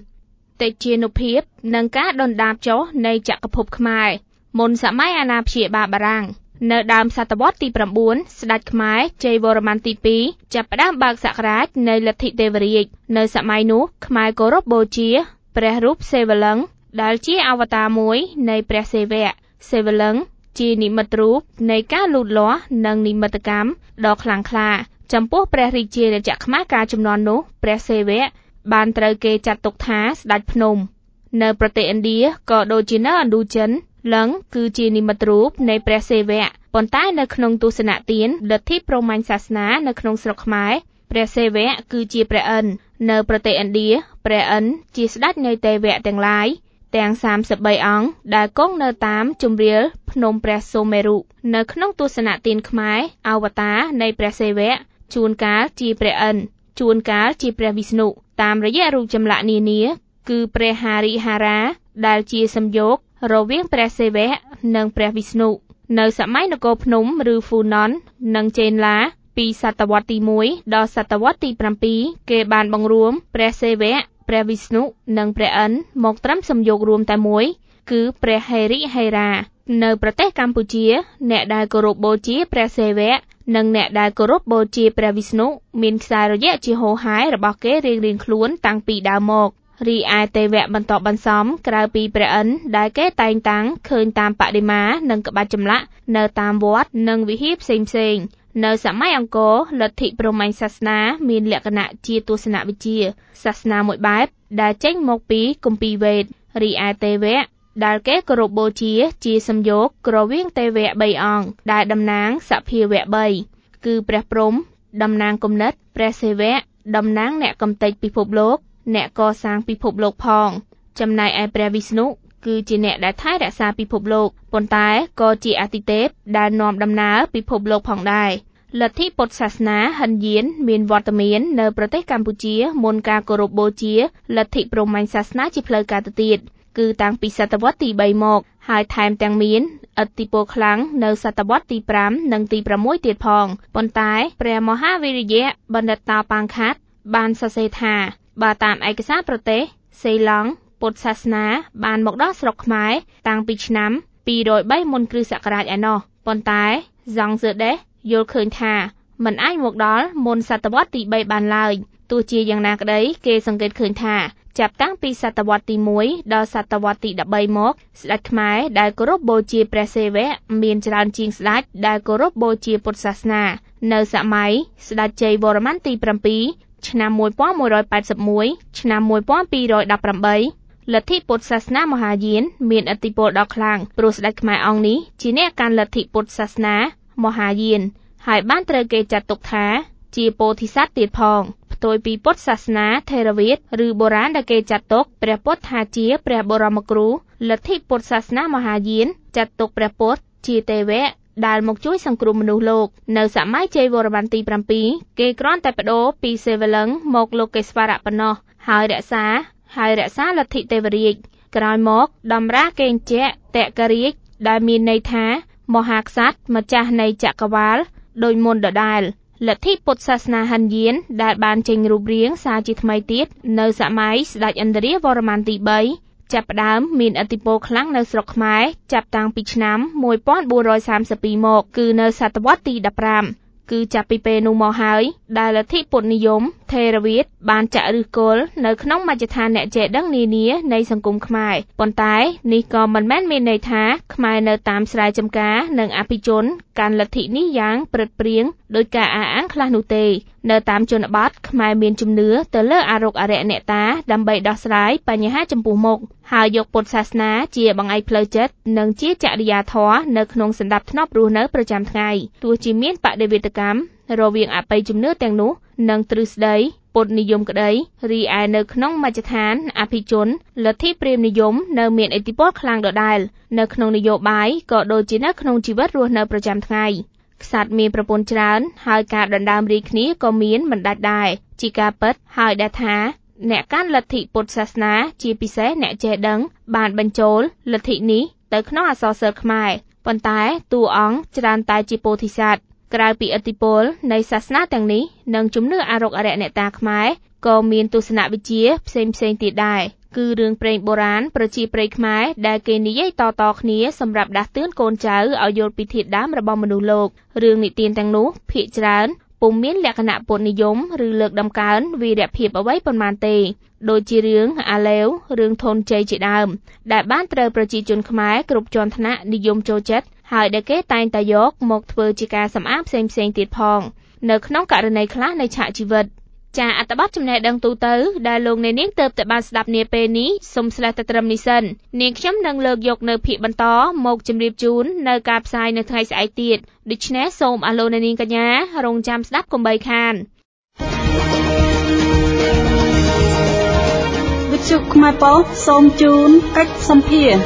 5តិជានុភាពនិងការដុនដាបចុះនៃចក្រភពខ្មែរមុនសម័យអាណាព្យាបាលបារាំងនៅដើមសតវត្សទី9ស្ដេចខ្មែរជ័យវរ្ម័នទី2ចាប់ផ្ដើមបើកសក្រាចនៃលទ្ធិទេវរាជនៅសម័យនោះខ្មែរគោរពបូជាព្រះរូបសេវលឹង្គដែលជាអវតារមួយនៃព្រះសិវៈសេវលឹង្គជានិមិត្តរូបនៃការលូតលាស់និងនិមិត្តកម្មដ៏ខ្លាំងក្លាចំពោះព្រះរាជាណាចក្រខ្មែរកាលជំនាន់នោះព្រះសិវៈបានត្រូវគេចាត់ទុកថាស្ដេចភ្នំនៅប្រទេសឥណ្ឌាក៏ដូចជានៅឥណ្ឌូចិនលឹង្គគឺជានិមិត្តរូបនៃព្រះសិវៈប៉ុន្តែនៅក្នុងទស្សនៈទានលទ្ធិព្រហ្មញ្ញសាសនានៅក្នុងស្រុកខ្មែរព្រះសិវៈគឺជាព្រះឥន្ទនៅប្រទេសឥណ្ឌាព្រះឥន្ទជាស្ដេចនៃទេវៈទាំងឡាយទាំង33អង្គដែលគង់នៅតាមជម្រាលភ្នំព្រះសុមេរុនៅក្នុងទស្សនៈទានខ្មែរអវតារនៃព្រះសិវៈជួនកាលជាព្រះឥន្ទជួនកាលជាព្រះវិស្ណុតាមរយៈរូបចម្លាក់នានាគឺព្រះហរិហរាដែលជាសំយោគរវាងព្រះសិវៈនិងព្រះវិស្ណុនៅសម័យនគរភ្នំឬហ្វូណននិងចេនឡាពីសតវត្សទី1ដល់សតវត្សទី7គេបានបង្រួមព្រះសិវៈព្រះវិស្ណុនិងព្រះឥន្ទមកត្រឹមសំយោគរួមតែមួយគឺព្រះហរិហរានៅប្រទេសកម្ពុជាអ្នកដែលគោរពបូជាព្រះសិវៈនិងអ្នកដែលគោរពបូជាព្រះវិស្ណុមានខ្សែរយៈជាហូរហែរបស់គេរៀងៗខ្លួនតាំងពីដើមមករីឯទេវៈបន្តបន្សំក្រៅពីព្រះឥន្ទដែលគេតែងតាំងឃើញតាមបដិមានិងក្បាច់ចម្លាក់នៅតាមវត្តនិងវិហារផ្សេងៗនៅសម័យអង្គរលទ្ធិព្រហ្មញ្ញសាសនាមានលក្ខណៈជាទស្សនវិជ្ជាសាសនាមួយបែបដែលចេញមកពីគម្ពីរវេទរីឯទេវៈដែលគេគោរពបូជាសំយោគរវាងទេវៈ3អង្គដែលតំណាងសភាវៈ3គឺព្រះព្រហ្មតំណាងគំនិតព្រះសិវៈតំណាងអ្នកកំទេចពិភពលោកអ្នកកសាងពិភពលោកផងចំណែកឯព្រះវិស្ណុគឺជាអ្នកដែលថែរក្សាពិភពលោកប៉ុន្តែក៏ជាអាទិទេពដែលនាំដំណើរពិភពលោកផងដែរលទ្ធិពុទ្ធសាសនាហិនយានមានវត្តមាននៅប្រទេសកម្ពុជាមុនការគោរពបូជាលទ្ធិព្រហ្មញ្ញសាសនាជាផ្លូវការទៅទៀតគឺតាំងពីសតវត្សទី3មកហើយថែមទាំងមានឥទ្ធិពលខ្លាំងនៅសតវត្សទី5និងទី6ទៀតផងប៉ុន្តែព្រះមហាវីរយៈបណ្ឌិតតាប៉ាងខាត់បានសរសេរថាបើតាមឯកសារប្រទេសសេឡង់ពុទ្ធសាសនាបានមកដល់ស្រុកខ្មែរតាំងពីឆ្នាំ203មុនគ្រិស្តសករាជឯណោះប៉ុន្តែហ្សង់ហ្សឺដេសយល់ឃើញថាមិនអាចមកដល់មុនសតវត្សទី3បានឡើយទោះជាយ៉ាងណាក្តីគេសង្កេតឃើញថាចាប់តាំងពីសតវត្សទី1ដល់សតវត្សទី13មកស្ដេចខ្មែរដែលគោរពបូជាព្រះសិវៈមានច្រើនជាងស្ដេចដែលគោរពបូជាពុទ្ធសាសនានៅសម័យស្ដេចជ័យវរ្ម័នទី7ឆ្នាំ1181ឆ្នាំ1218លទ្ធិពុទ្ធសាសនាមហាយានមានឥទ្ធិពលដ៏ខ្លាំងព្រោះស្ដេចខ្មែរអង្គនេះជាអ្នកកាន់លទ្ធិពុទ្ធសាសនាមហាយានហើយបានត្រូវគេចាត់ទុកថាជាពោធិសត្វទៀតផងផ្ទុយពីពុទ្ធសាសនាថេរវាទឬបុរាណដែលគេចាត់ទុកព្រះពុទ្ធថាជាព្រះបរមគ្រូលទ្ធិពុទ្ធសាសនាមហាយានចាត់ទុកព្រះពុទ្ធជាទេវៈដែលមកជួយសង្គ្រោះមនុស្សលោកនៅសម័យជ័យវរ្ម័នទី7គេគ្រាន់តែបដូរពីសិវលឹង្គមកលោកេស្វរៈប៉ុណ្ណោះហើយរក្សាលទ្ធិទេវរាជក្រោយមកដំរាកេញ្ជៈតករាជដែលមានន័យថាមហាក្សត្រម្ចាស់នៃចក្រវាលដោយមុនដដែលលទ្ធិពុទ្ធសាសនាហិនយានដែលបានចេញរូបរាងសារជាថ្មីទៀតនៅសម័យស្ដេចឥន្ទ្រាវរ្ម័នទី3ចាប់ផ្ដើមមានឥទ្ធិពលខ្លាំងនៅស្រុកខ្មែរចាប់តាំងពីឆ្នាំ1432មកគឺនៅសតវត្សទី15គឺចាប់ពីពេលនោះមកហើយដែលលទ្ធិពុទ្ធនិយមថេរវាទបានចាក់ឫសគល់នៅក្នុងមជ្ឈដ្ឋានអ្នកចេះដឹងនានានៃសង្គមខ្មែរប៉ុន្តែនេះក៏មិនមែនមានន័យថាខ្មែរនៅតាមស្រែចម្ការនិងអភិជនកាន់លទ្ធិនេះយ៉ាងព្រឹតព្រៀងដោយការអះអាងខ្លះនោះទេនៅតាមជនបទខ្មែរមានជំនឿទៅលើអារុក្ខអារក្សអ្នកតាដើម្បីដោះស្រាយបញ្ហាចំពោះមុខហើយយកពុទ្ធសាសនាជាបង្អែកផ្លូវចិត្តនិងជាចរិយាធម៌នៅក្នុងសណ្ដាប់ធ្នាប់រស់នៅប្រចាំថ្ងៃទោះជាមានបដិវេតកម្មរវាងអបិយជំនឿទាំងនោះនិងទ្រឹស្ដីពុទ្ធនិយមក្តីរីឯនៅក្នុងមជ្ឈដ្ឋានអភិជនលទ្ធិព្រាហ្មណ៍និយមនៅមានឥទ្ធិពលខ្លាំងដដែលនៅក្នុងនយោបាយក៏ដូចជានៅក្នុងជីវិតរស់នៅប្រចាំថ្ងៃក្សត្រមានប្រពន្ធច្រើនហើយការដណ្ដើមរាជគ្នាក៏មានមិនដាច់ដែរជាការពិតហើយដែលថាអ្នកកាន់លទ្ធិពុទ្ធសាសនាជាពិសេសអ្នកចេះដឹងបានបញ្ចូលលទ្ធិនេះទៅក្នុងអក្សរសិល្ប៍ខ្មែរប៉ុន្តែតួអង្គច្រើនតែជាពោធិសត្វក្រៅពីឥទ្ធិពលនៃសាសនាទាំងនេះនិងជំនឿអារុក្ខអារក្សអ្នកតាខ្មែរក៏មានទស្សនវិជ្ជាផ្សេងៗទៀតដែរគឺរឿងព្រេងបុរាណប្រជាប្រិយខ្មែរដែលគេនិយាយតៗគ្នាសម្រាប់ដាស់តឿនកូនចៅឲ្យយល់ពីធាតុដើមរបស់មនុស្សលោករឿងនិទានទាំងនោះភាគច្រើនពុំមានលក្ខណៈពុទ្ធនិយមឬលើកដំកើងវីរភាពអ្វីប៉ុន្មានទេដូចជារឿងអាឡេវរឿងធនជ័យជាដើមដែលបានត្រូវប្រជាជនខ្មែរគ្រប់ជាន់ថ្នាក់និយមចូលចិត្តហើយដែលគេតែងតែយកមកធ្វើជាការសម្អាងផ្សេងៗទៀតផងនៅក្នុងករណីខ្លះនៃឆាកជីវិតចាអត្ថបទចំណេះដឹងទូទៅដែលលោកអ្នកនាងទើបតែបានស្ដាប់នាពេលនេះសូមស្លេះតែត្រឹមនេះសិននាងខ្ញុំនឹងលើកយកនៅភាគបន្តមកជម្រាបជូននៅការផ្សាយនៅថ្ងៃស្អែកទៀតដូច្នេះសូមអរលោកអ្នកនាងកញ្ញារងចាំស្ដាប់កុំបីខានវិទ្យុខ្មែរប៉ុស្តិ៍សូមជូនកិច្ចសម្ភារ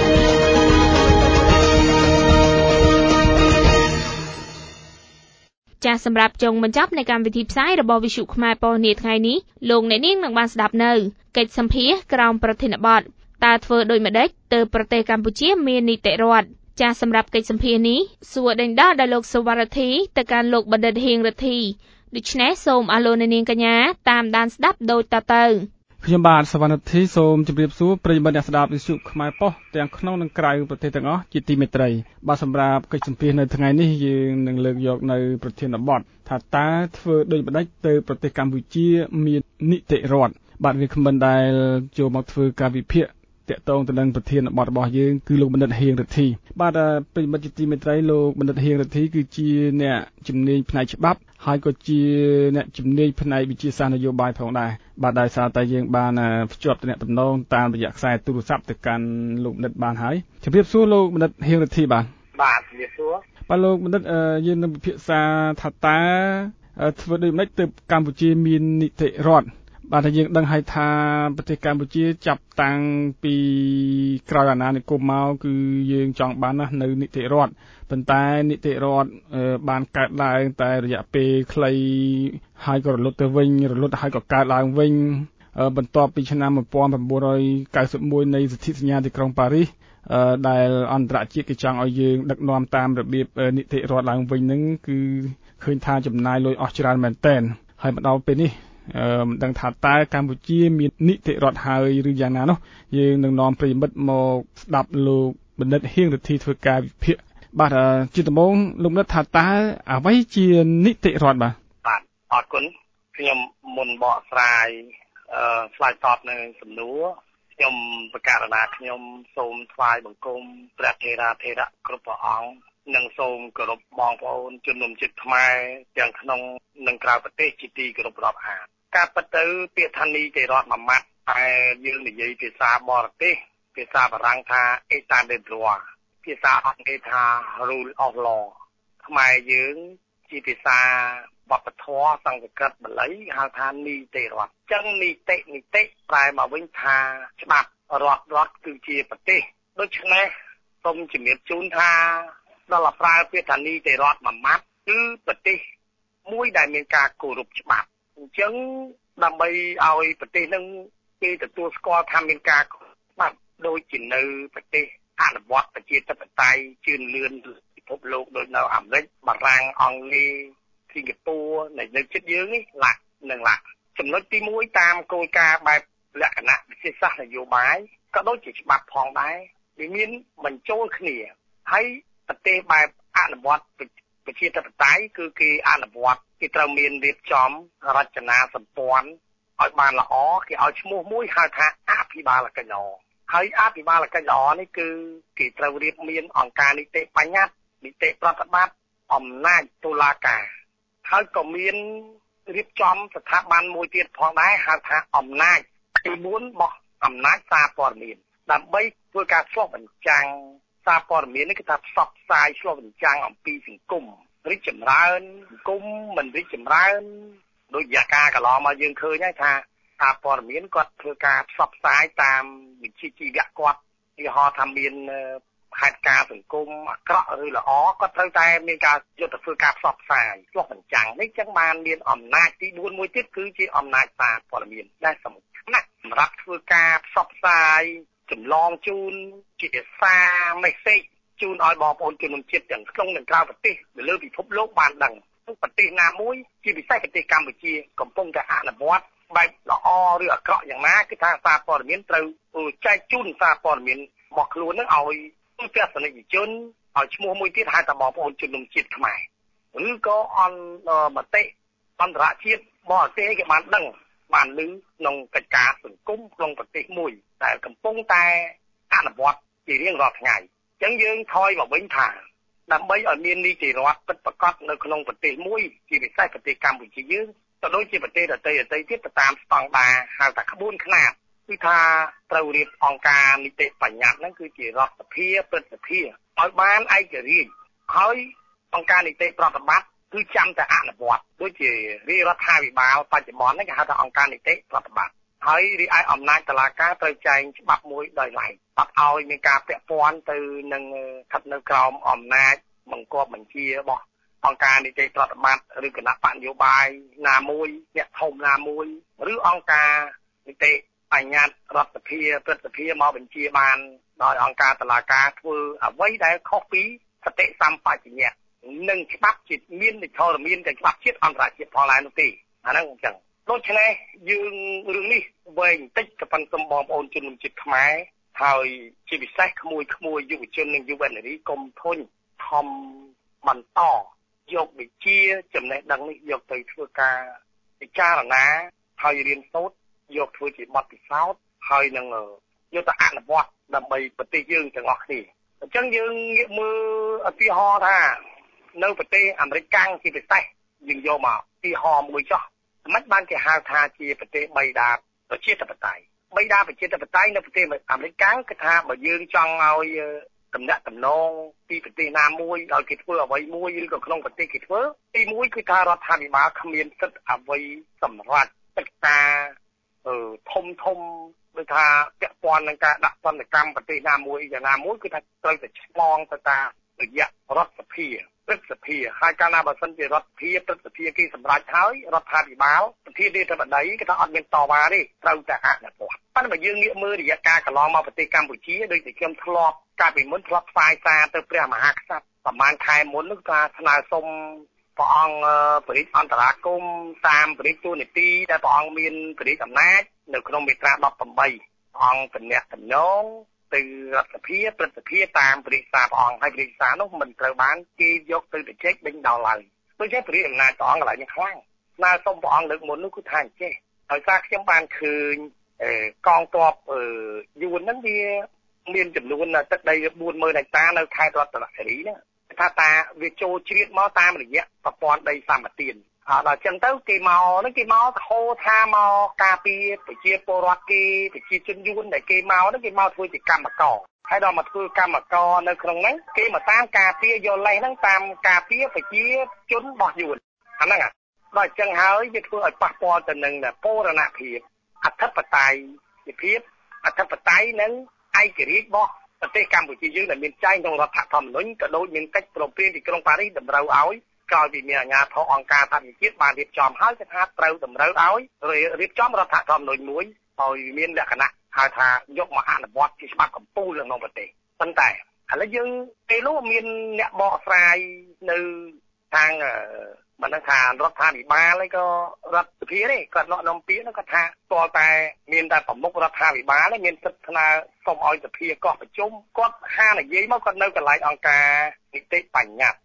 ចាសសម្រាប់ចុងបញ្ចប់នៃកម្មវិធីផ្សាយរបស់វិទ្យុខ្មែរប៉ុស្តិ៍នាថ្ងៃនេះលោកអ្នកនាងនឹងបានស្ដាប់នៅកិច្ចសម្ភារក្រោមប្រធានបទតើធ្វើដូចម្ដេចទើបប្រទេសកម្ពុជាមាននីតិរដ្ឋចាសសម្រាប់កិច្ចសម្ភារនេះសួរដេញដោលដោយលោកសុវត្ថិទៅកាន់លោកបណ្ឌិតហៀងរិទ្ធីដូច្នេះសូមអរលោកអ្នកនាងកញ្ញាតាមដានស្ដាប់ដូចតទៅខ្ញុំបាទសវណ្ណធីសូមជម្រាបសួរប្រិយមិត្តអ្នកស្ដាប់វិទ្យុខ្មែរប៉ុស្តិ៍ទាំងក្នុងនិងក្រៅប្រទេសទាំងអស់ជាទីមេត្រីបាទសម្រាប់កិច្ចសម្ភាសនៅថ្ងៃនេះយើងនឹងលើកយកនៅប្រធានបទថាតើធ្វើដូចម្ដេចទៅប្រទេសកម្ពុជាមាននីតិរដ្ឋបាទវាគ្មិនដែលចូលមកធ្វើការវិភាគតាក់ទងទៅនឹងប្រធានបទរបស់យើងគឺលោកបណ្ឌិតហៀងរិទ្ធីបាទប្រិយមិត្តជាទីមេត្រីលោកបណ្ឌិតហៀងរិទ្ធីគឺជាអ្នកជំនាញផ្នែកច្បាប់ហើយក៏ជាអ្នកជំនាញផ្នែកវិទ្យាសាស្ត្រនយោបាយផងដែរបាទដោយសារតែយើងបានភ្ជាប់ទំនាក់ទំនងតាមរយៈខ្សែទូរស័ព្ទទៅកាន់លោកបណ្ឌិតបានហើយជម្រាបសួរលោកបណ្ឌិតហៀងរិទ្ធីបាទជម្រាបសួរបាទលោកបណ្ឌិតយើងនឹងពិភាក្សាថាតើធ្វើដូចម្តេចទើបកម្ពុជាមាននីតិរដ្ឋបាទយើងដឹងហើយថាប្រទេសកម្ពុជាចាប់តាំងពីក្រោយអាណានិគមមកគឺយើងចង់បាននៅនីតិរដ្ឋប៉ុន្តែនីតិរដ្ឋបានកើតឡើងតែរយៈពេលខ្លីហើយក៏រលត់ទៅវិញរលត់ហើយក៏កើតឡើងវិញបន្ទាប់ពីឆ្នាំ1991នៃសន្ធិសញ្ញាទីក្រុងប៉ារីសដែលអន្តរជាតិគេចង់ឲ្យយើងដឹកនាំតាមរបៀបនីតិរដ្ឋឡើងវិញហ្នឹងគឺឃើញថាចំណាយលុយអស់ច្រើនមែនទែនហើយមកដល់ពេលនេះមិនដឹងថាតើកម្ពុជាមាននីតិរដ្ឋហើយឬយ៉ាងណានោះយើងនឹងនាំប្រិយមិត្តមកស្ដាប់លោកបណ្ឌិតហៀងរិទ្ធីធ្វើការវិភាគបាទជាដំបូងលោកបណ្ឌិតថាតើអ្វីជានីតិរដ្ឋបាទអរគុណខ្ញុំមុនបកស្រាយឆ្លើយតបនៅសំណួរខ្ញុំប្រកាសណាខ្ញុំសូមថ្វាយបង្គំព្រះថេរាធេរៈគ្រប់ព្រះអង្គនិងសូមគោរពបងប្អូនជនរួមជាតិខ្មែរទាំងក្នុងនិងក្រៅប្រទេសជាទីគោរពរាប់អានការពិតទៅពាក្យថានីតិរដ្ឋមួយម៉ាត់តែយើងនិយាយភាសាបរទេសភាសាបារាំងថា État de droit ភាសាអង់គ្លេសថា Rule of Law ខ្មែរយើងជាភាសាវប្បធម៌សង្ស្ក្រឹតបាលីហៅថានីតិរដ្ឋចឹងនីតិប្រែមកវិញថាច្បាប់រដ្ឋគឺជាប្រទេសដូច្នេះសូមជំរាបជូនថាដល់ប្រើពាក្យថានីតិរដ្ឋមួយម៉ាត់គឺប្រទេសមួយដែលមានការគោរពច្បាប់អញ្ចឹងដើម្បីឲ្យប្រទេសនឹងគេទទួលស្គាល់ថាមានការច្បាប់ដូចជានៅប្រទេសអនុវត្តប្រជាធិបតេយ្យជឿនលឿនពិភពលោកដូចនៅអាមេរិកបារាំងអង់គ្លេសសិង្ហបុរីនៅជិតយើងនេះឡាក់ចំណុចទី1តាមគោលការណ៍បែបលក្ខណៈវិទ្យាសាស្ត្រនយោបាយក៏ដូចជាច្បាប់ផងដែរវាមានបញ្ចូលគ្នាហើយប្រទេសបែបអនុវត្តប្រជាធិបតេយ្យគឺគេអនុវត្តគេត្រូវមានរៀបចំរចនាសម្ព័ន្ធឲ្យបានល្អគេឲ្យឈ្មោះមួយហៅថាអភិបាលកិច្ចល្អហើយអភិបាលកិច្ចល្អនេះគឺគេត្រូវរៀបមានអង្គការនីតិបញ្ញត្តិនីតិប្រតិបត្តិអំណាចតុលាការហើយក៏មានរៀបចំស្ថាប័នមួយទៀតផងដែរហៅថាអំណាចទី4របស់អំណាចសារព័ត៌មានដើម្បីធ្វើការឆ្លុះបញ្ចាំងសារព័ត៌មាននេះគឺថាផ្សព្វផ្សាយឆ្លុះបញ្ចាំងអំពីសង្គមរីកចម្រើនសង្គមមិនរីកចម្រើនដោយអាការកន្លងមកយើងឃើញហើយថាសារព័ត៌មានគាត់ធ្វើការផ្សព្វផ្សាយតាមវិជ្ជាជីវៈគាត់ឧទាហរណ៍ថាមានហេតុការណ៍សង្គមអាក្រក់ឬល្អគាត់ត្រូវតែមានការយកទៅធ្វើការផ្សព្វផ្សាយឆ្លុះបញ្ចាំងនេះចឹងបានមានអំណាចទី4មួយទៀតគឺជាអំណាចសារព័ត៌មានដែលសំខាន់ណាស់សម្រាប់ធ្វើការផ្សព្វផ្សាយចម្លងជូនជាសារមេសេចជូនឲ្យបងប្អូនជនជាតិទាំងក្នុងនិងក្រៅប្រទេសនៅលើពិភពលោកបានដឹងប្រទេសណាមួយជាពិសេសប្រទេសកម្ពុជាកំពុងតែអនុវត្តបែបល្អឬអាក្រក់យ៉ាងណាគឺថាសារព័ត៌មានត្រូវចែកជូនសារព័ត៌មានរបស់ខ្លួននឹងឲ្យទស្សនិកជនឲ្យឈ្មោះមួយទៀតហៅថាបងប្អូនជនជាតិខ្មែរឬក៏មតិអន្តរជាតិបរទេសគេបានដឹងបានឮក្នុងកិច្ចការសង្គមក្នុងប្រទេសមួយដែលកំពុងតែអនុវត្តជារៀងរាល់ថ្ងៃអញ្ចឹងយើងថយមកវិញថាដើម្បីឲ្យមាននីតិរដ្ឋពិតប្រាកដនៅក្នុងប្រទេសមួយជាពិសេសប្រទេសកម្ពុជាយើងក៏ដូចជាប្រទេសដទៃទៀតទៅតាមស្តង់ដារហៅថាក្បួនខ្នាតគឺថាត្រូវរៀបអង្គការនីតិបញ្ញត្តិហ្នឹងគឺជារដ្ឋសភាព្រឹទ្ធសភាឲ្យបានឯករាជ្យហើយអង្គការនីតិប្រតិបត្តិគឺចាំតែអនុវត្តដូចជារាជរដ្ឋាភិបាលបច្ចុប្បន្ននេះគេហៅថាអង្គការនីតិប្រតិបត្តិហើយរីឯអំណាចតុលាការត្រូវចែងច្បាប់មួយដោយឡែកបាត់ឲ្យមានការពាក់ព័ន្ធទៅនឹងស្ថិតនៅក្រោមអំណាចបង្គាប់បញ្ជារបស់អង្គការនីតិប្រតិបត្តិឬគណៈបកនយោបាយណាមួយអ្នកធំណាមួយឬអង្គការនីតិបញ្ញត្តិរដ្ឋសភាព្រឹទ្ធសភាមកបញ្ជាបានដោយអង្គការតុលាការធ្វើអ្វីដែលខុសពីសតិសម្បជញ្ញៈនិងច្បាប់ជាតិមានធរមានតែច្បាប់ជាតិអន្តរជាតិផងដែរនោះទេអាហ្នឹងអញ្ចឹងដូច្នេះយើងរឿងនេះវែងបន្តិចក៏ប៉ុន្តែបងប្អូនជនជាតិខ្មែរហើយជាពិសេសក្មួយយុវជននិងយុវនារីកុំធុញខំបន្តយកវិជ្ជាចំណេះដឹងនេះយកទៅធ្វើការពិចារណាហើយរៀនសូត្រយកធ្វើជាបទពិសោធន៍ហើយនឹងយកទៅអនុវត្តដើម្បីប្រទេសយើងទាំងអស់គ្នាអញ្ចឹងយើងងាកមើលឧទាហរណ៍ថានៅប្រទេសអាមេរិកកាំងជាពិសេសយើងយកមកឧទាហរណ៍មួយចុះមិនបានគេហៅថាជាប្រទេសបៃតាប្រជាធិបតេយ្យបៃតាប្រជាធិបតេយ្យនៅប្រទេសអាមេរិកកាំងគឺថាបើយើងចង់ឲ្យតំណាក់តំណងពីប្រទេសណាមួយឲ្យគេធ្វើអ្វីមួយឬក៏ក្នុងប្រទេសគេធ្វើទីមួយគឺថារដ្ឋាភិបាលគ្មានសិទ្ធិអ្វីសម្រាប់កិច្ចការធំដូចថាពាក់ព័ន្ធនឹងការដាក់សន្តិកម្មប្រទេសណាមួយយ៉ាងណាមួយគឺថាត្រូវតែឆ្លងទៅតាមរយៈរដ្ឋសភាព្រឹទ្ធសភាហើយកាលណាបើសិនជារដ្ឋសភាព្រឹទ្ធសភាគេសម្រេចហើយរដ្ឋាភិបាលប្រធានាធិបតីគេថាអត់មានតវ៉ាទេត្រូវតែអនុវត្តប៉ុន្តែបើយើងងាកមើលរយៈកាលកន្លងមកប្រទេសកម្ពុជាដូចតែខ្ញុំធ្លាប់កាលពីមុនធ្លាប់ផ្សាយសារទៅព្រះមហាក្សត្រប្រហែលខែមុននោះការស្នើសុំព្រះអង្គព្រះរាជអន្តរាគមន៍តាមព្រះរាជទូនីតិដែលព្រះអង្គមានព្រះរាជអំណាចនៅក្នុងមាត្រា18ព្រះអង្គតំណាក់តំណងទៅរដ្ឋសភាព្រឹទ្ធសភាតាមព្រះរាជសារព្រះអង្គហើយព្រះរាជសារនោះមិនត្រូវបានគេយកទៅជជែកដេញដោលឡើយដូច្នេះព្រះរាជអំណាចព្រះអង្គកន្លែងនេះខ្លាំងស្នើសុំព្រះអង្គលើកមុននោះគឺថាអញ្ចេះដោយសារខ្ញុំបានឃើញកងទ័ពយួនហ្នឹងវាមានចំនួនទឹកដី 40000 ហិកតានៅខេត្តរតនគិរីហ្នឹងថាវាចូលជ្រៀតមកតាមរយៈប្រព័ន្ធដីសម្បត្តិដល់អញ្ចឹងទៅគេមកហៅថាមកការពារប្រជាពលរដ្ឋគេប្រជាជនយួនដែលគេមកហ្នឹងគេមកធ្វើជាកម្មករហើយដល់មកធ្វើកម្មករនៅក្នុងហ្នឹងគេមកតាមការពារយកលេសហ្នឹងតាមការពារប្រជាជនរបស់យួនអាហ្នឹងដល់អញ្ចឹងហើយវាធ្វើឲ្យប៉ះពាល់ទៅនឹងបូរណភាពអធិបតេយ្យភាពអធិបតេយ្យនិងឯករាជ្យរបស់ប្រទេសកម្ពុជាយើងដែលមានចែងក្នុងរដ្ឋធម្មនុញ្ញក៏ដូចមានកិច្ចព្រមព្រៀងទីក្រុងប៉ារីសតម្រូវឲ្យក្រោយពីមានអាជ្ញាធរអង្គការសហប្រជាជាតិបានរៀបចំហើយគឺថាត្រូវតម្រូវឲ្យរៀបចំរដ្ឋធម្មនុញ្ញមួយឲ្យមានលក្ខណៈហៅថាយកមកអនុវត្តជាច្បាប់កម្ពុជាក្នុងប្រទេសប៉ុន្តែឥឡូវយើងពេលនោះមានអ្នកបកស្រាយនៅខាងមិនដឹងថារដ្ឋាភិបាលហើយក៏រដ្ឋសភាទេគាត់លោកនាំពាក្យគាត់ថាតើតែមានតែប្រមុខរដ្ឋាភិបាលទេមានសិទ្ធិស្នើសុំឲ្យសភាកោះប្រជុំគាត់ហានិយាយមកគាត់នៅកន្លែងអង្គការនីតិបញ្ញត្តិ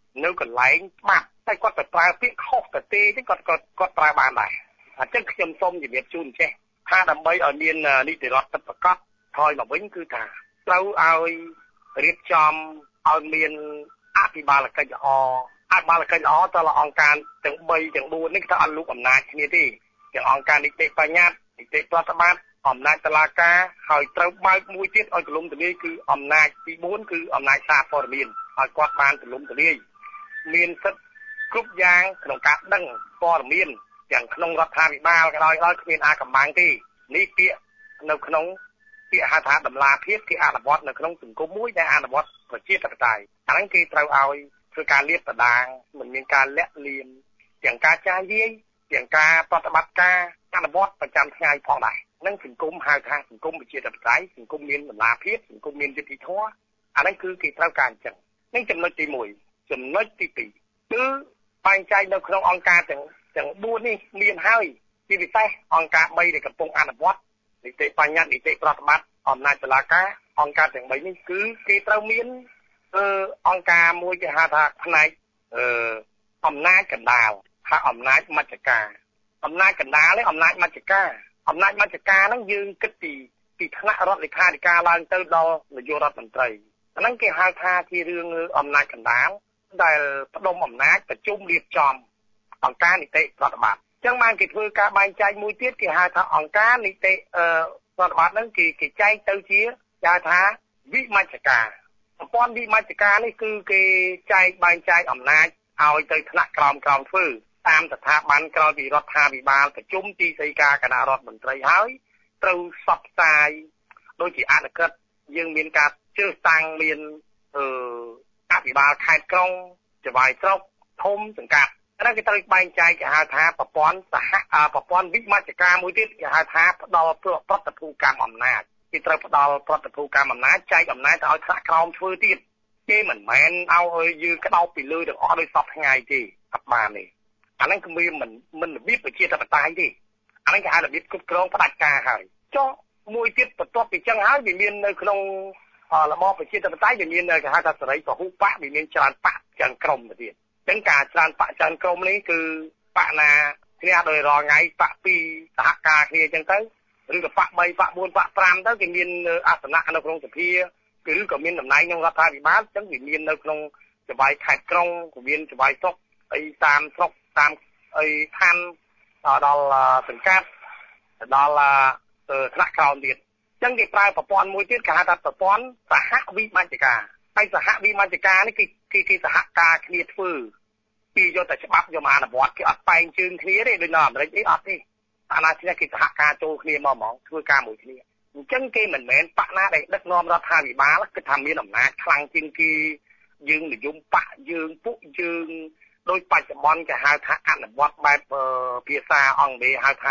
នៅកន្លែងច្បាប់តែគាត់ទៅប្រើពាក្យខុសទៅទេគាត់ប្រើបានដែរអញ្ចឹងខ្ញុំសូមជម្រាបជូនចេះថាដើម្បីឲ្យមាននីតិរដ្ឋពិតប្រាកដថយមកវិញគឺថាត្រូវឲ្យរៀបចំឲ្យមានអភិបាលកិច្ចល្អអភិបាលកិច្ចល្អតើអង្គការទាំង3ទាំង4នេះគឺថាអត់លូកអំណាចគ្នាទេទាំងអង្គការនីតិបញ្ញត្តិនីតិប្រតិបត្តិអំណាចតុលាការហើយត្រូវបើកមួយទៀតឲ្យទូលំទូលាយគឺអំណាចទី4គឺអំណាចសារព័ត៌មានឲ្យគាត់បានទូលំទូលាយមានសិទ្ធិគ្រប់យ៉ាងក្នុងការដឹងព័ត៌មានទាំងក្នុងរដ្ឋាភិបាលក៏ដោយគ្មានអាកំបាំងទេនេះពាក្យនៅក្នុងពាក្យហៅថាតម្លាភាពគេអនុវត្តនៅក្នុងសង្គមមួយដែលអនុវត្តប្រជាធិបតេយ្យអាហ្នឹងគេត្រូវឲ្យធ្វើការលាបបដាងមិនមានការលាក់លៀមទាំងការចាយវាយទាំងការប្រតិបត្តិការអនុវត្តប្រចាំថ្ងៃផងដែរនឹងសង្គមហៅថាសង្គមប្រជាធិបតេយ្យសង្គមមានតម្លាភាពសង្គមមានយុត្តិធម៌អាហ្នឹងគឺគេត្រូវការអញ្ចឹងនេះចំណុចទី1ចំណុចទី2គឺបែងចែកនៅក្នុងអង្គការទាំង4នេះមានហើយជាពិសេសអង្គការ3ដែលកំពុងអនុវត្តនីតិបញ្ញត្តិនីតិប្រតិបត្តិអំណាចតុលាការអង្គការទាំង3នេះគឺគេត្រូវមានអង្គការមួយគេហៅថាផ្នែកអំណាចកណ្ដាលថាអំណាចមជ្ឈការអំណាចកណ្ដាលនេះអំណាចមជ្ឈការហ្នឹងយើងគិតពីថ្នាក់រដ្ឋលេខាធិការឡើងទៅដល់នាយករដ្ឋមន្ត្រីអាហ្នឹងគេហៅថាជារឿងអំណាចកណ្ដាលដែលផ្ដុំអំណាចប្រជុំរៀបចំអង្គការនីតិប្រតិបត្តិអញ្ចឹងបានគេធ្វើការបែងចែកមួយទៀតគេហៅថាអង្គការនីតិប្រតិបត្តិហ្នឹងគេចែកទៅជាហៅថាវិមជ្ឈការសម្ព័ន្ធវិមជ្ឈការនេះគឺគេចែកបែងចែកអំណាចឲ្យទៅថ្នាក់ក្រោមធ្វើតាមស្ថាប័នក្រោយពីរដ្ឋាភិបាលប្រជុំទីស្តីការគណៈរដ្ឋមន្ត្រីហើយត្រូវផ្សព្វផ្សាយដូចជាអនុក្រឹត្យយើងមានការជើសតាំងមានអភិបាលខេត្តក្រុងចវាយស្រុកធំសង្កាត់ហ្នឹងគេត្រូវបែងចែកគេហៅថាប្រព័ន្ធវិមជ្ឈការមួយទៀតគេហៅថាផ្ដល់ប្រតិភូកម្មអំណាចគេត្រូវផ្ដល់ប្រតិភូកម្មអំណាចចែកអំណាចទៅឲ្យថ្នាក់ក្រោមធ្វើទៀតគេមិនមែនឲ្យយើងក្តោបពីលើទាំងអស់ដោយសពថ្ងៃទេអត់បានទេអាហ្នឹងគឺមិនរបៀបប្រជាធិបតេយ្យទេអាហ្នឹងគេហៅរបៀបគ្រប់គ្រងផ្ដាច់ការហើយចុះមួយទៀតបន្ទាប់ពីចឹងហើយវាមាននៅក្នុងរបបប្រជាធិបតេយ្យវាមានគេហៅថាសេរីពហុបកវាមានច្រើនបកច្រើនក្រុមទៅទៀតអញ្ចឹងការច្រើនបកច្រើនក្រុមនេះគឺបកណាគ្នាដោយរាល់ថ្ងៃបក2សហការគ្នាអញ្ចឹងទៅឬក៏បក3បក4បក5ទៅគេមានអាសនៈនៅក្នុងសភាឬក៏មានតំណែងក្នុងរដ្ឋាភិបាលអញ្ចឹងវាមាននៅក្នុងចវាយខេត្តក្រុងក៏មានចវាយស្រុកអីតាមស្រុកតាមអីឋានដល់សង្កាត់ដល់ថ្នាក់ក្រោមទៀតអញ្ចឹងគេប្រើប្រព័ន្ធមួយទៀតគេហៅថាប្រព័ន្ធសហវិមជ្ឈការហើយសហវិមជ្ឈការនេះគេសហការគ្នាធ្វើពីយកតែច្បាប់យកមកអនុវត្តគេអត់បែងជើងគ្នាទេដូចនៅអាមេរិកអីអត់ទេអាណាគេសហការចូលគ្នាមកហ្មងធ្វើការមួយគ្នាអញ្ចឹងគេមិនមែនបកណាដែលដឹកនាំរដ្ឋាភិបាលគឺថាមានអំណាចខ្លាំងជាងគេយើងនិយមបកយើងពួកយើងដោយបច្ចុប្បន្នគេហៅថាអនុវត្តបែបភាសាអង់គ្លេសហៅថា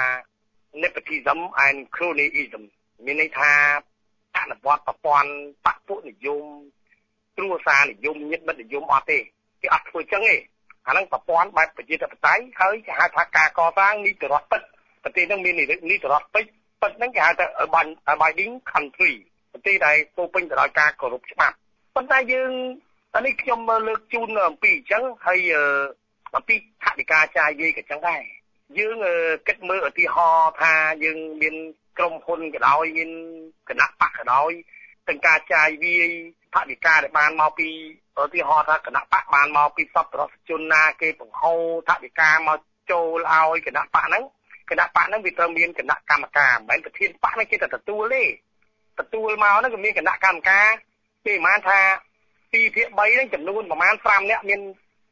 nepotism and cronyism មានន័យថាអនុវត្តប្រព័ន្ធបកពួកនិយមគ្រួសារនិយមញាតិមិត្តនិយមអត់ទេគេអត់ធ្វើចឹងទេអាហ្នឹងប្រព័ន្ធបែបប្រជាធិបតេយ្យហើយគេហៅថាការកសាងនីតិរដ្ឋពិតប្រទេសហ្នឹងមាននីតិរដ្ឋពិតហ្នឹងគេហៅថា abiding country ប្រទេសដែលពោពេញទៅដោយការគោរពច្បាប់ប៉ុន្តែយើងអានេះខ្ញុំលើកជូនអំពីអញ្ចឹងហើយអំពីថវិកាចាយវាយក៏ចឹងដែរយើងគិតមើលឧទាហរណ៍ថាយើងមានក្រុមហ៊ុនក៏ដោយមានគណៈបកក៏ដោយទាំងការចាយវាយថវិកាដែលបានមកពីឧទាហរណ៍ថាគណៈបកបានមកពីសប្បុរសជនណាគេបង្ហូរថវិកាមកចូលឲ្យគណៈបកហ្នឹងវាត្រូវមានគណៈកម្មការមិនមែនប្រធានបកហ្នឹងគេតែទទួលទេទទួលមកហ្នឹងក៏មានគណៈកម្មការគេប្រហែលថា2ភាគ3ហ្នឹងចំនួនប្រហែល5នាក់មាន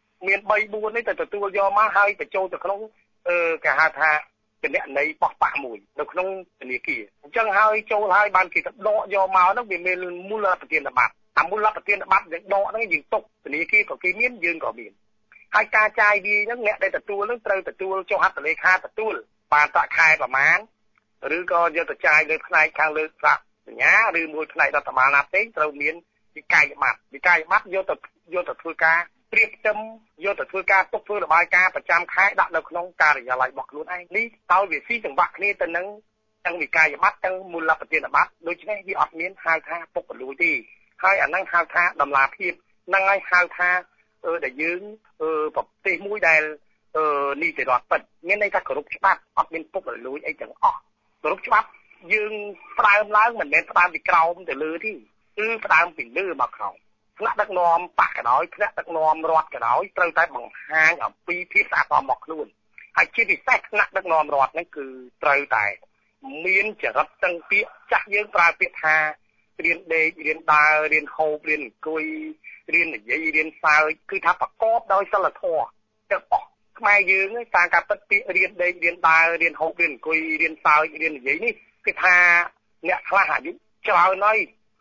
3 4នេះទៅទទួលយកមកហើយបញ្ចូលទៅក្នុងគេហៅថាគណនីបោះបាក់មួយនៅក្នុងធនាគារអញ្ចឹងហើយចូលហើយបានគេទៅដកយកមកហ្នឹងវាមានមូលប្រធានប័ត្រមូលប្រធានប័ត្រយើងដកហ្នឹងយើងទុកធនាគារក៏គេមានយើងក៏មានហើយការចាយវាយហ្នឹងអ្នកដែលទទួលហ្នឹងត្រូវទទួលចុះហត្ថលេខាទទួលបានប្រាក់ខែប្រមាណឬក៏យកទៅចាយលើផ្នែកខាងលើប្រាក់សញ្ញាឬមួយផ្នែករដ្ឋបាលណាផ្សេងត្រូវមានវិក័យប័ត្រយកទៅធ្វើការព្រៀបផ្ទឹមយកទៅធ្វើការទុកធ្វើរបាយការណ៍ប្រចាំខែដាក់នៅក្នុងការិយាល័យរបស់ខ្លួនឯងនេះឲ្យវាស៊ីចង្វាក់គ្នាទៅនឹងទាំងវិក័យប័ត្រទាំងមូលប្រធានប័ត្រដូច្នេះវាអត់មានហៅថាពុករលួយទេហើយអាហ្នឹងហៅថាតម្លាភាពហ្នឹងហើយហៅថាដែលយើងប្រទេសមួយដែលនីតិរដ្ឋពិតមានន័យថាគោរពច្បាប់អត់មានពុករលួយអីទាំងអស់គោរពច្បាប់យើងផ្ដើមឡើងមិនមែនផ្ដើមពីក្រោមទៅលើទេគឺផ្ដើមពីលើមកក្រោមថ្នាក់ដឹកនាំបកក៏ដោយថ្នាក់ដឹកនាំរដ្ឋក៏ដោយត្រូវតែបង្ហាញអំពីភាពស្អាតរបស់ខ្លួនហើយជាពិសេសថ្នាក់ដឹកនាំរដ្ឋហ្នឹងគឺត្រូវតែមានចរិតតឹងពាក្យចាស់យើងប្រើពាក្យថារៀនដេករៀនដើររៀនហូបរៀនអង្គុយរៀននិយាយរៀនសើចគឺថាប្រកបដោយសិលធម៌ទាំងអស់ខ្មែរយើងតាមការពិតពាក្យរៀនដេករៀនដើររៀនហូបរៀនអង្គុយរៀនសើចរៀននិយាយនេះគឺថាអ្នកខ្លះអាយុច្រើនហើយ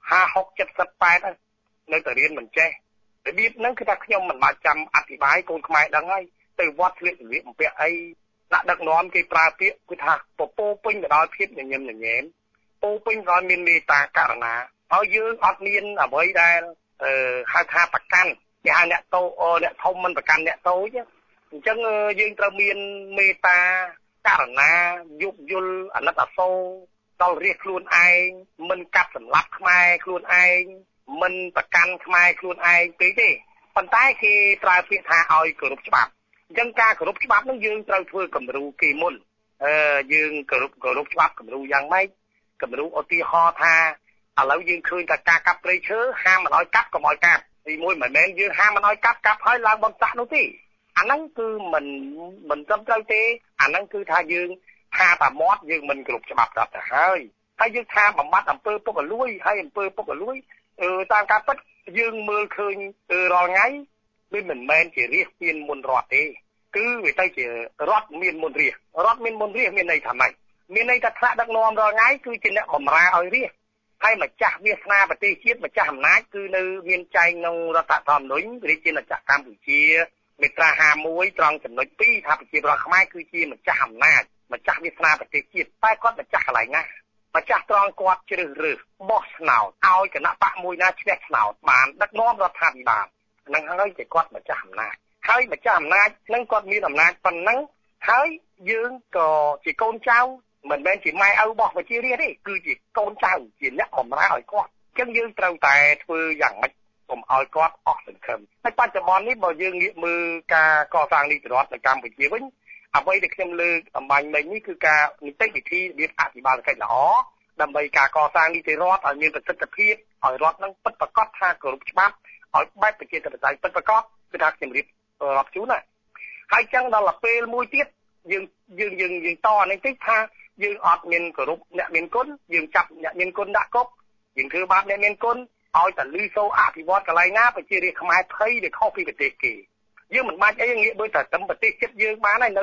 50 60 80នៅតែរៀនមិនចេះរបៀបហ្នឹងគឺថាខ្ញុំមិនបាច់ចាំអธิบายកូនខ្មែរដឹងហើយទៅវត្តស្លៀកសម្លៀកបំពាក់អីដាក់ដឹកនាំគេប្រើពាក្យគឺថាពពោពេញទៅដោយភាពញញឹមញញែមពោពេញដោយមានមេត្តាករុណាហើយយើងអត់មានអ្វីដែលហៅថាប្រកាន់គេហៅអ្នកតូអ្នកធំមិនប្រកាន់អ្នកតូចអញ្ចឹងយើងត្រូវមានមេត្តាករុណាយោគយល់អាណិតអាសូរដល់រាជខ្លួនឯងមិនកាត់សម្លាប់ខ្មែរខ្លួនឯងមិនប្រកាន់ខ្មែរខ្លួនឯងពេកទេប៉ុន្តែគេប្រើពាក្យថាឲ្យគោរពច្បាប់អញ្ចឹងការគោរពច្បាប់នឹងយើងត្រូវធ្វើគំរូគេមុនយើងគោរពច្បាប់គំរូយ៉ាងម៉េចគំរូឧទាហរណ៍ថាឥឡូវយើងឃើញថាការកាប់ព្រៃឈើហាមមិនឲ្យកាប់កុំឲ្យកាប់ទីមួយមិនមែនយើងហាមមិនឲ្យកាប់ហើយឡើងបំសាក់នោះទេអាហ្នឹងគឺមិនត្រឹមត្រូវទេអាហ្នឹងគឺថាយើងថាតាមាត់យើងមិនគោរពច្បាប់ស្រាប់ទៅហើយយើងថាបំបត្តិអំពើពុករលួយហើយអំពើពុករលួយតាមការពិតយើងមើលឃើញរាល់ថ្ងៃវាមិនមែនជារាជមានមុនរដ្ឋទេគឺវាទៅជារដ្ឋមានមុនរាជរដ្ឋមានមុនរាជមានន័យថាម៉េចមានន័យថាថ្នាក់ដឹកនាំរាល់ថ្ងៃគឺជាអ្នកបម្រើឲ្យរាជហើយម្ចាស់វាសនាប្រទេសជាតិម្ចាស់អំណាចគឺនៅមានចែងក្នុងរដ្ឋធម្មនុញ្ញរាជាណាចក្រកម្ពុជាមាត្រា51ត្រង់ចំណុច2ថាប្រជាពលរដ្ឋខ្មែរគឺជាម្ចាស់អំណាចម្ចាស់វាសនាប្រទេសជាតិតែគាត់ម្ចាស់កន្លែងណាម្ចាស់ត្រង់គាត់ជ្រើសរើសបោះឆ្នោតឲ្យគណៈបកមួយណាឈ្នះឆ្នោតបានដឹកនាំរដ្ឋាភិបាលហ្នឹងហើយជាគាត់ម្ចាស់អំណាចហើយម្ចាស់អំណាចហ្នឹងគាត់មានអំណាចប៉ុណ្ណឹងហើយយើងក៏ជាកូនចៅមិនមែនជាម៉ែឪរបស់ប្រជារាស្ត្រទេគឺជាកូនចៅជាអ្នកបម្រើឲ្យគាត់អញ្ចឹងយើងត្រូវតែធ្វើយ៉ាងម៉េចកុំឲ្យគាត់អស់សង្ឃឹមហើយបច្ចុប្បន្ននេះបើយើងងាកមើលការកសាងនីតិរដ្ឋនៅកម្ពុជាវិញអ្វីដែលខ្ញុំលើកអំបញ្ញមិញនេះគឺការនីតិវិធីរបៀបអភិបាលកិច្ចល្អដើម្បីការកសាងនីតិរដ្ឋឲ្យមានប្រសិទ្ធភាពឲ្យរដ្ឋនឹងពិតប្រាកដថាគោរពច្បាប់ឲ្យបែបប្រជាធិបតេយ្យពិតប្រាកដគឺថាខ្ញុំរៀបរាប់ជូនណាហើយចឹងដល់ពេលមួយទៀតយើងតនេះតិចថាយើងអត់មានគោរពអ្នកមានគុណយើងចាប់អ្នកមានគុណដាក់គុកយើងធ្វើបាបអ្នកមានគុណឲ្យតែលឺសូរអភិវឌ្ឍកន្លែងណាប្រជារាស្ត្រខ្មែរភ័យដែលខុសពីប្រទេសគេយើងមិនបាច់អីងាកមើលតែត្រឹមប្រទេសជិតយើងបានហើយនៅ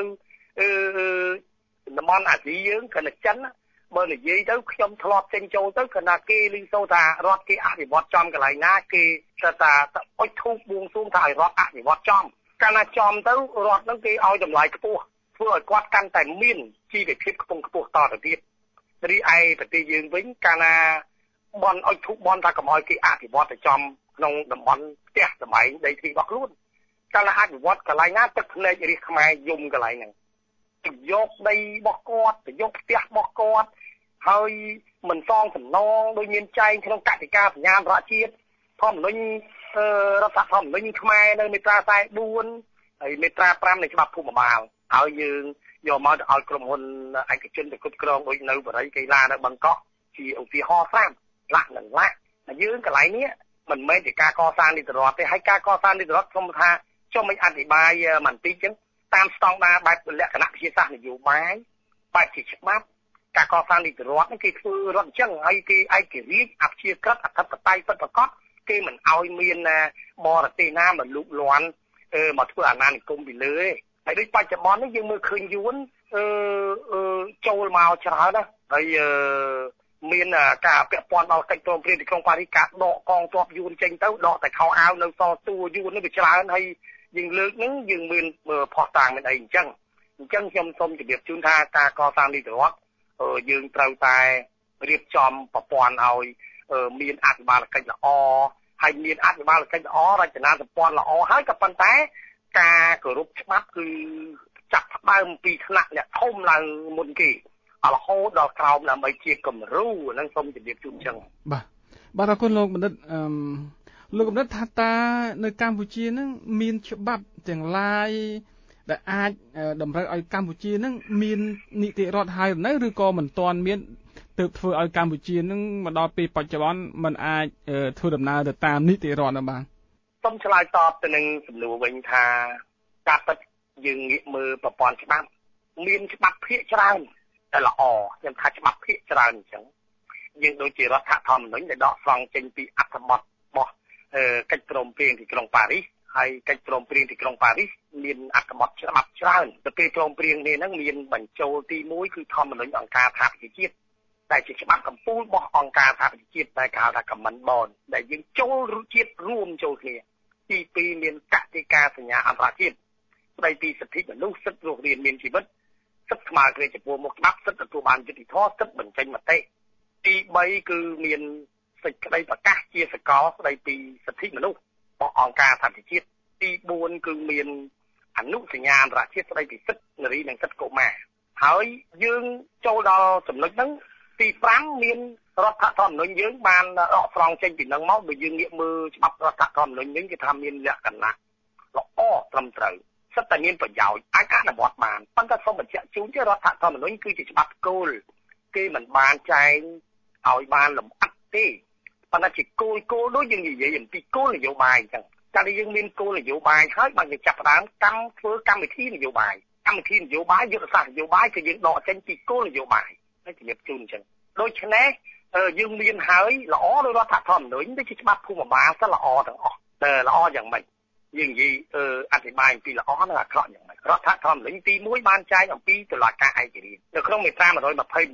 តំបន់អាស៊ីយើងគណៈចិនបើនិយាយទៅខ្ញុំធ្លាប់ចេញចូលទៅគណៈគេលឺសូរថារដ្ឋគេអភិវឌ្ឍចំកន្លែងណាគេថាអុជធូបបួងសួងថាឲ្យរដ្ឋអភិវឌ្ឍចំកាលណាចំទៅរដ្ឋនឹងគេឲ្យតម្លៃខ្ពស់ធ្វើឲ្យគាត់កាន់តែមានជីវភាពខ្ពង់ខ្ពស់តទៅទៀតរីឯប្រទេសយើងវិញកាលណាបនអុជធូបបនថាកុំឲ្យគេអភិវឌ្ឍទៅចំក្នុងតំបន់ផ្ទះសម្បែងដីធ្លីរបស់ខ្លួនកាលណាអភិវឌ្ឍកន្លែងណាទឹកភ្នែករាជខ្មែរយំកន្លែងហ្នឹងទៅយកដីរបស់គាត់ទៅយកផ្ទះរបស់គាត់ហើយមិនសងសំណងដោយមានចែងក្នុងកតិកាសញ្ញារដ្ឋជាតិធម្មនុញ្ញរដ្ឋធម្មនុញ្ញខ្មែរនៅមាត្រា44ហើយមាត្រា5នៃច្បាប់ភូមិបាលហើយយើងយកមកទៅឲ្យក្រុមហ៊ុនឯកជនទៅគ្រប់គ្រងដូចនៅបរិយាកីឡានៅបឹងកក់ជាឧទាហរណ៍ស្រាប់ឡាក់នឹងឡាក់យើងកន្លែងនេះមិនមែនជាការកសាងនីតិរដ្ឋទេហើយការកសាងនីតិរដ្ឋខ្ញុំថាខ្ញុំមិនអធិប្បាយមិនតិចចឹងតាមស្តង់ដារបែបលក្ខណៈវិទ្យាសាស្ត្រនយោបាយបែបជាច្បាប់ការកសាងនីតិរដ្ឋនេះគេធ្វើរដ្ឋអញ្ចឹងហើយគេឯករាជ្យអព្យាក្រឹតអធិបតេយ្យពិតប្រាកដគេមិនឲ្យមានបរទេសណាមកលូកលាន់មកធ្វើអាណានិគមពីលើទេហើយដូចបច្ចុប្បន្ននេះយើងមើលឃើញយួនចូលមកច្រើនណាស់ហើយមានការពាក់ព័ន្ធដល់កិច្ចព្រមព្រៀងទីក្រុងប៉ារីសការដកកងទ័ពយួនចេញទៅដកតែខោអាវនៅសតួយួននេះវាច្រើនហើយយើងលើកហ្នឹងយើងមានផុសតាងមានអីអញ្ចឹងខ្ញុំសូមជម្រាបជូនថាការកសាងនីតិរដ្ឋយើងត្រូវតែរៀបចំប្រព័ន្ធឲ្យមានអភិបាលកិច្ចល្អហើយមានអភិបាលកិច្ចល្អរចនាសម្ព័ន្ធល្អហើយក៏ប៉ុន្តែការគោរពច្បាប់គឺចាប់ផ្ដើមពីថ្នាក់អ្នកធំឡើងមុនគេរហូតដល់ក្រោមដើម្បីជាគំរូហ្នឹងសូមជម្រាបជូនអញ្ចឹងបាទអរគុណលោកបណ្ឌិតលោកកំណត់ថាតើនៅកម្ពុជាហ្នឹងមានច្បាប់ទាំងឡាយដែលអាចតម្រូវឲ្យកម្ពុជាហ្នឹងមាននីតិរដ្ឋហើយនៅឬក៏មិនទាន់មានទើបធ្វើឲ្យកម្ពុជាហ្នឹងមកដល់ពេលបច្ចុប្បន្នมันអាចធ្វើដំណើរទៅតាមនីតិរដ្ឋណាបាទសូមឆ្លើយតបទៅនឹងសំណួរវិញថាការពិតយើងងាកមើលប្រព័ន្ធច្បាប់មានច្បាប់ភាគច្រើនតែល្អខ្ញុំថាច្បាប់ភាគច្រើនអញ្ចឹងយើងដូចជារដ្ឋធម្មនុញ្ញដែលដកស្រង់ចេញពីអត្ថបទរបស់កិច្ចព្រមព្រៀងទីក្រុងប៉ារីសហើយកិច្ចព្រមព្រៀងទីក្រុងប៉ារីសមានអត្ថបទច្បាប់ច្រើនទៅពេលព្រមព្រៀងនេះហ្នឹងមានបញ្ចូលទី1គឺធម្មនុញ្ញអង្គការសហប្រជាជាតិដែលជាច្បាប់កម្ពុជារបស់អង្គការសហប្រជាជាតិដែលគេហៅថា Common Bond ដែលយើងចូលជាតិរួមចូលគ្នាទី2មានកតិកាសញ្ញាអន្តរជាតិស្ដីពីសិទ្ធិមនុស្សសិទ្ធិរស់រានមានជីវិតសិទ្ធិស្មើគ្នាចំពោះមុខច្បាប់សិទ្ធិទទួលបានយុត្តិធម៌សិទ្ធិបញ្ចេញមតិទី3គឺមានសេចក្តីប្រកាសជាសកលស្ដីពីសិទ្ធិមនុស្សរបស់អង្គការសហប្រជាជាតិទី4គឺមានអនុសញ្ញាអន្តរជាតិស្ដីពីសិទ្ធិនារីនិងសិទ្ធិកុមារហើយយើងចូលដល់ចំណុចហ្នឹងទី5មានរដ្ឋធម្មនុញ្ញយើងបានដកស្រង់ចេញពីនឹងមកបើយើងងាកមើលច្បាប់រដ្ឋធម្មនុញ្ញវិញគេថាមានលក្ខណៈល្អត្រឹមត្រូវសិទ្ធតែមានប្រយោជន៍អាចអនុវត្តបានប៉ុន្តែសូមបញ្ជាក់ជូនជារដ្ឋធម្មនុញ្ញគឺជាច្បាប់គោលគេមិនបានចែងឲ្យបានលម្អិតទេប៉ុន្តែជាគោលដូចយើងនិយាយអំពីគោលនយោបាយអញ្ចឹងតែយើងមានគោលនយោបាយហើយបានគេចាប់ផ្ដើមធ្វើកម្មវិធីនយោបាយយុទ្ធសាស្ត្រនយោបាយគឺយើងដកចេញពីគោលនយោបាយហើយជំរាបជូនអញ្ចឹងដូច្នេះយើងមានហើយល្អដោយរដ្ឋធម្មនុញ្ញដូចជាច្បាប់ភូមិបាលទៅល្អទាំងអស់តែល្អយ៉ាងម៉េចយើងនិយាយអធិប្បាយអំពីល្អនិងអាក្រក់យ៉ាងម៉េចរដ្ឋធម្មនុញ្ញទី1បានចែងអំពីតុលាការឯករាជ្យនៅក្នុងមាត្រា128